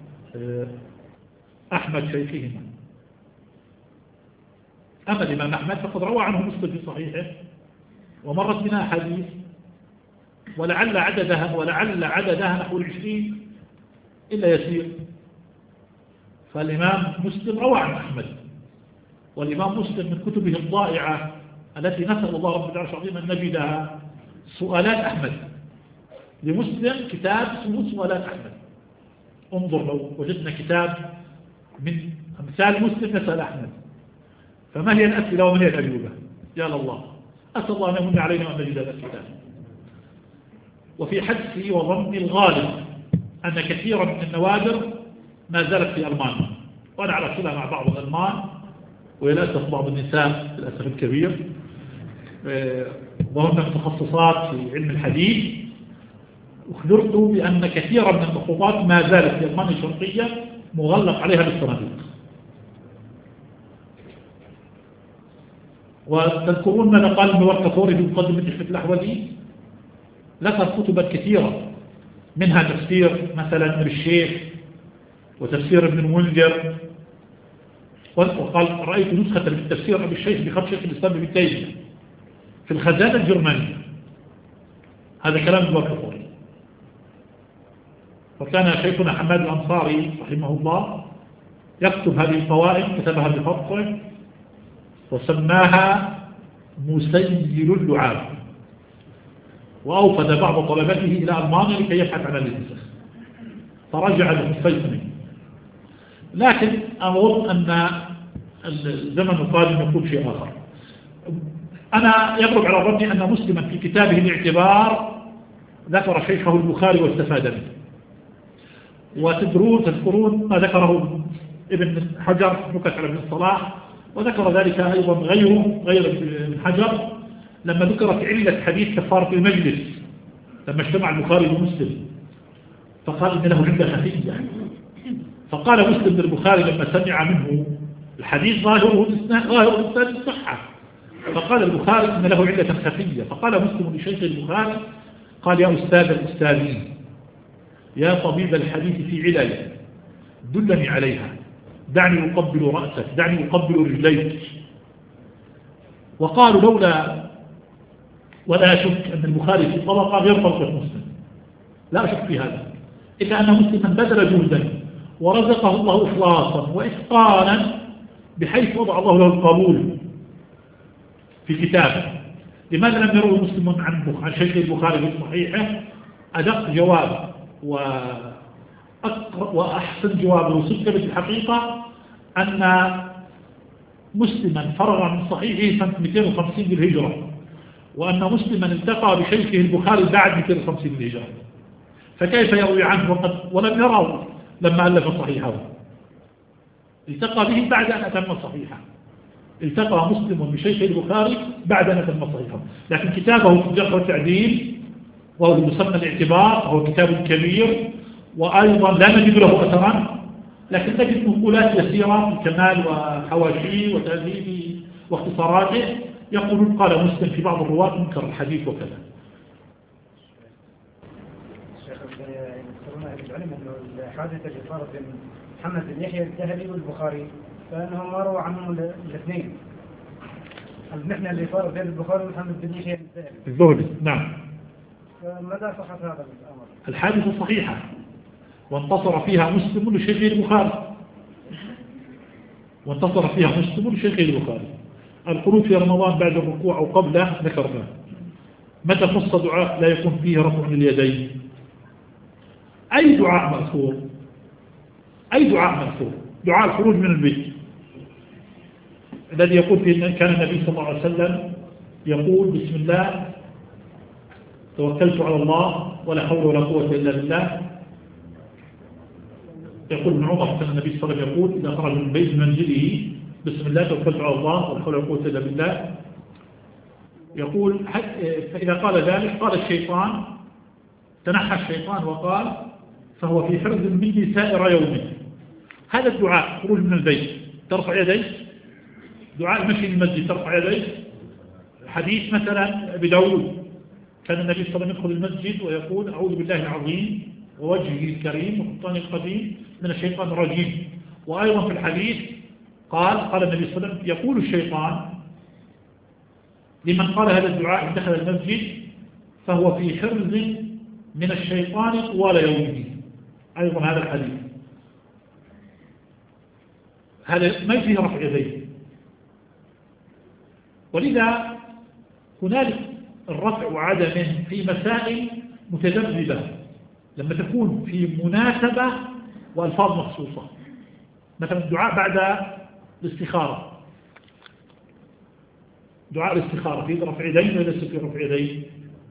أحمد شيخهما؟ أما الإمام أحمد فقد روى عنه مسلم في صحيحه ومرت بنا أحاديث، ولعل عددها ولعل عددها نحو العشرين إلا يسير. فالإمام مسلم روى عن أحمد، والإمام مسلم من كتبه الضائعة التي نسأل الله رب العالمين العظيم أن نجدها سؤالات أحمد. لمسلم كتاب اسمه سؤالات أحمد، انظر لو وجدنا كتاب من أمثال مسلم نسأل أحمد، فما هي الأسئلة وما هي الأجوبة؟ يا الله، أسأل الله أن يمن علينا وأن نجد هذا الكتاب. وفي حدسي وظني الغالب أن كثيرا من النوادر ما زالت في ألمانيا، وأنا على صلة مع بعض الألمان وللأسف بعض النساء للأسف الكبير، وهن متخصصات في علم الحديث، أخبرت بأن كثيرا من المخطوطات ما زالت في ألمانيا الشرقية مغلق عليها بالصناديق. وتذكرون ماذا قال المورك فوري في مقدمة إحفة الأحوذي؟ ذكر كتبا كثيرة، منها تفسير مثلا ابن الشيخ وتفسير ابن المنذر، وقال رأيت نسخة من تفسير ابن الشيخ بخط شيخ الإسلام ابن تيمية في الخزانة الجرمانية. هذا كلام المورك. وكان شيخنا حماد الأنصاري رحمه الله يكتب هذه القوائم، كتبها بخطه وسماها مسيل اللعاب، وأوفد بعض طلبته إلى ألمانيا لكي يبحث عن النسخ، فرجع للفيصلي. لكن أظن أن الزمن القادم يقول شيء آخر. أنا يغلب على ظني أن مسلما في كتابه الاعتبار ذكر شيخه البخاري واستفاد منه، وتدرون تذكرون ما ذكره ابن حجر نكت على ابن الصلاح، وذكر ذلك أيضا غيره غير ابن حجر لما ذكرت علة حديث كفارة المجلس لما اجتمع البخاري ومسلم، فقال إن له علة خفية. فقال مسلم للبخاري لما سمع منه الحديث ظاهره ظاهر الصحة، فقال البخاري إن له علة خفية. فقال مسلم لشيخ البخاري قال يا أستاذ الأستاذين يا طبيب الحديث في علل دلني عليها، دعني أقبل رأسك، دعني أقبل رجليك. وقالوا لولا ولا أشك أن البخاري في طبقة غير طبقة مسلم، لا أشك في هذا، إلا أن مسلما بذل جهدا ورزقه الله إخلاصا وإتقانا بحيث وضع الله له القبول في كتابه. لماذا لم يروي مسلم عن عن شيخ البخاري في صحيحه أدق جواب وأحسن جواب وصدق بالحقيقة أن مسلما فرغ من صحيحه سنة مئتين وخمسين بالهجرة، وأن مسلما التقى بشيخه البخاري بعد مئتين وخمسين بالهجرة، فكيف يروي عنه وقد ولم يروا لما ألف صحيحه؟ التقى به بعد أن أتم صحيحه، التقى مسلم بشيخ البخاري بعد أن أتم صحيحه. لكن كتابه في الجرح والتعديل وهو المسمى الاعتبار وهو كتاب كبير، وأيضا لا نجد له أثرا، لكن نجد نقولات يسيرة في كمال وحواشيه وتهذيبه واختصاراته يقولون قال مسلم في بعض الرواة منكر الحديث وكذا. الشيخ يذكرون أهل العلم أنه الحادثة اللي صارت بين محمد بن يحيى الذهبي والبخاري فإنهم ما رووا عنهم الاثنين. المحنة اللي صارت بين البخاري ومحمد بن يحيى الذهبي الذهبي نعم. فماذا صحة هذا الأمر؟ الحادثة صحيحة وانتصر فيها مسلم لشيخ البخاري، وانتصر فيها مسلم لشيخ البخاري. القنوت في رمضان بعد الركوع أو قبله ذكرنا. متى خص دعاء لا يكون فيه رفع اليدين؟ أي دعاء مأثور؟ أي دعاء مأثور؟ دعاء الخروج من البيت الذي يقول فيه كان النبي صلى الله عليه وسلم يقول بسم الله توكلت على الله ولا حول ولا قوة إلا بالله. يقول ابن عمر كان النبي صلى الله عليه وسلم يقول إذا خرج من بيت منزله بسم الله توكلت على الله ولا حول ولا قوة إلا بالله. يقول فإذا قال ذلك قال الشيطان تنحى الشيطان وقال فهو في حرز مني سائر يومه. هذا الدعاء خروج من البيت ترفع يديك، دعاء المشي للمسجد ترفع يديك. حديث مثلا أبي داود كان النبي صلى الله عليه وسلم يدخل المسجد ويقول أعوذ بالله العظيم ووجهه الكريم وسلطانه القديم من الشيطان الرجيم. وأيضا في الحديث قال قال النبي صلى الله عليه وسلم يقول الشيطان لمن قال هذا الدعاء دخل المسجد فهو في حرز من الشيطان طوال يومه. أيضا هذا الحديث هذا ما فيه رفع يديه، ولذا هنالك الرفع وعدمه في مسائل متذبذبة لما تكون في مناسبة وألفاظ مخصوصة. مثلا الدعاء بعد الاستخارة، دعاء الاستخارة في رفع يدين وليس في رفع يدين.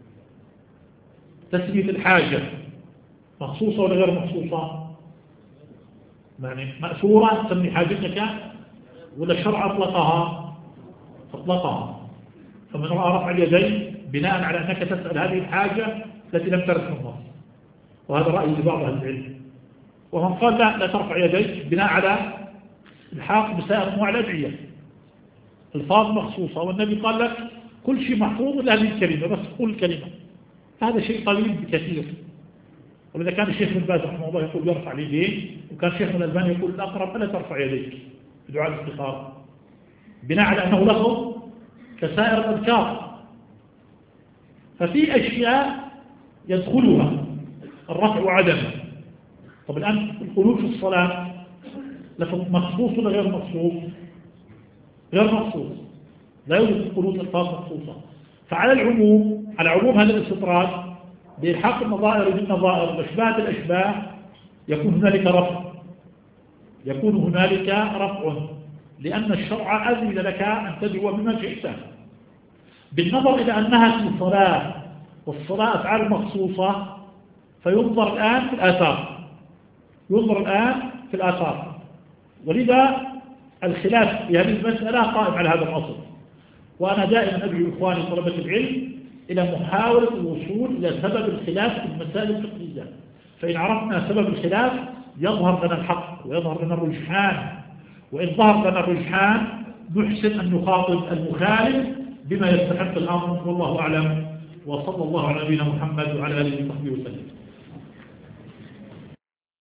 تسمية الحاجة مخصوصة ولا غير مخصوصة؟ يعني مأثورة تسمي حاجتك ولا الشرع أطلقها؟ أطلقها. فمن رأى رفع اليدين بناء على أنك تسأل هذه الحاجة التي لم ترد من النص، وهذا رأي لبعض أهل العلم. ومن قال لا لا ترفع يديك بناء على الحاق بسائر أنواع الأدعية الفاظ مخصوصة، والنبي قال لك كل شيء محفوظ إلا هذه الكلمة بس قل كلمة. هذا شيء قليل بكثير. ولذا كان الشيخ بن باز رحمه الله يقول يرفع اليدين، وكان الشيخ الألباني يقول الأقرب ألا ترفع يديك في دعاء الاستخارة بناء على أنه لفظ كسائر الأذكار. ففي أشياء يدخلها الرفع وعدمه. طب الآن القنوت في الصلاة لفظ مخصوص ولا غير مخصوص؟ غير مخصوص، لا يوجد في القنوت ألفاظ مخصوصة. فعلى العموم على عموم هذا الاستطراد بإلحاق النظائر بالنظائر والأشباه بالأشباه يكون هنالك رفع، يكون هنالك رفع لأن الشرع أذن لك أن تدعو بما شئت، بالنظر إلى أنها في صلاة، والصلاة أفعال مخصوصة، فينظر الآن في الآثار، ينظر الآن في الآثار. ولذا الخلاف في هذه المسألة قائم على هذا الأصل. وأنا دائما أدعو إخواني طلبة العلم إلى محاولة الوصول إلى سبب الخلاف في المسائل الفقهية، فإن عرفنا سبب الخلاف يظهر لنا الحق ويظهر لنا الرجحان، وإن ظهر لنا الرجحان نحسن أن نخاطب المخالف بما يستحق الأمر. والله أعلم، وصلى الله على نبينا محمد وعلى آله وصحبه وسلم.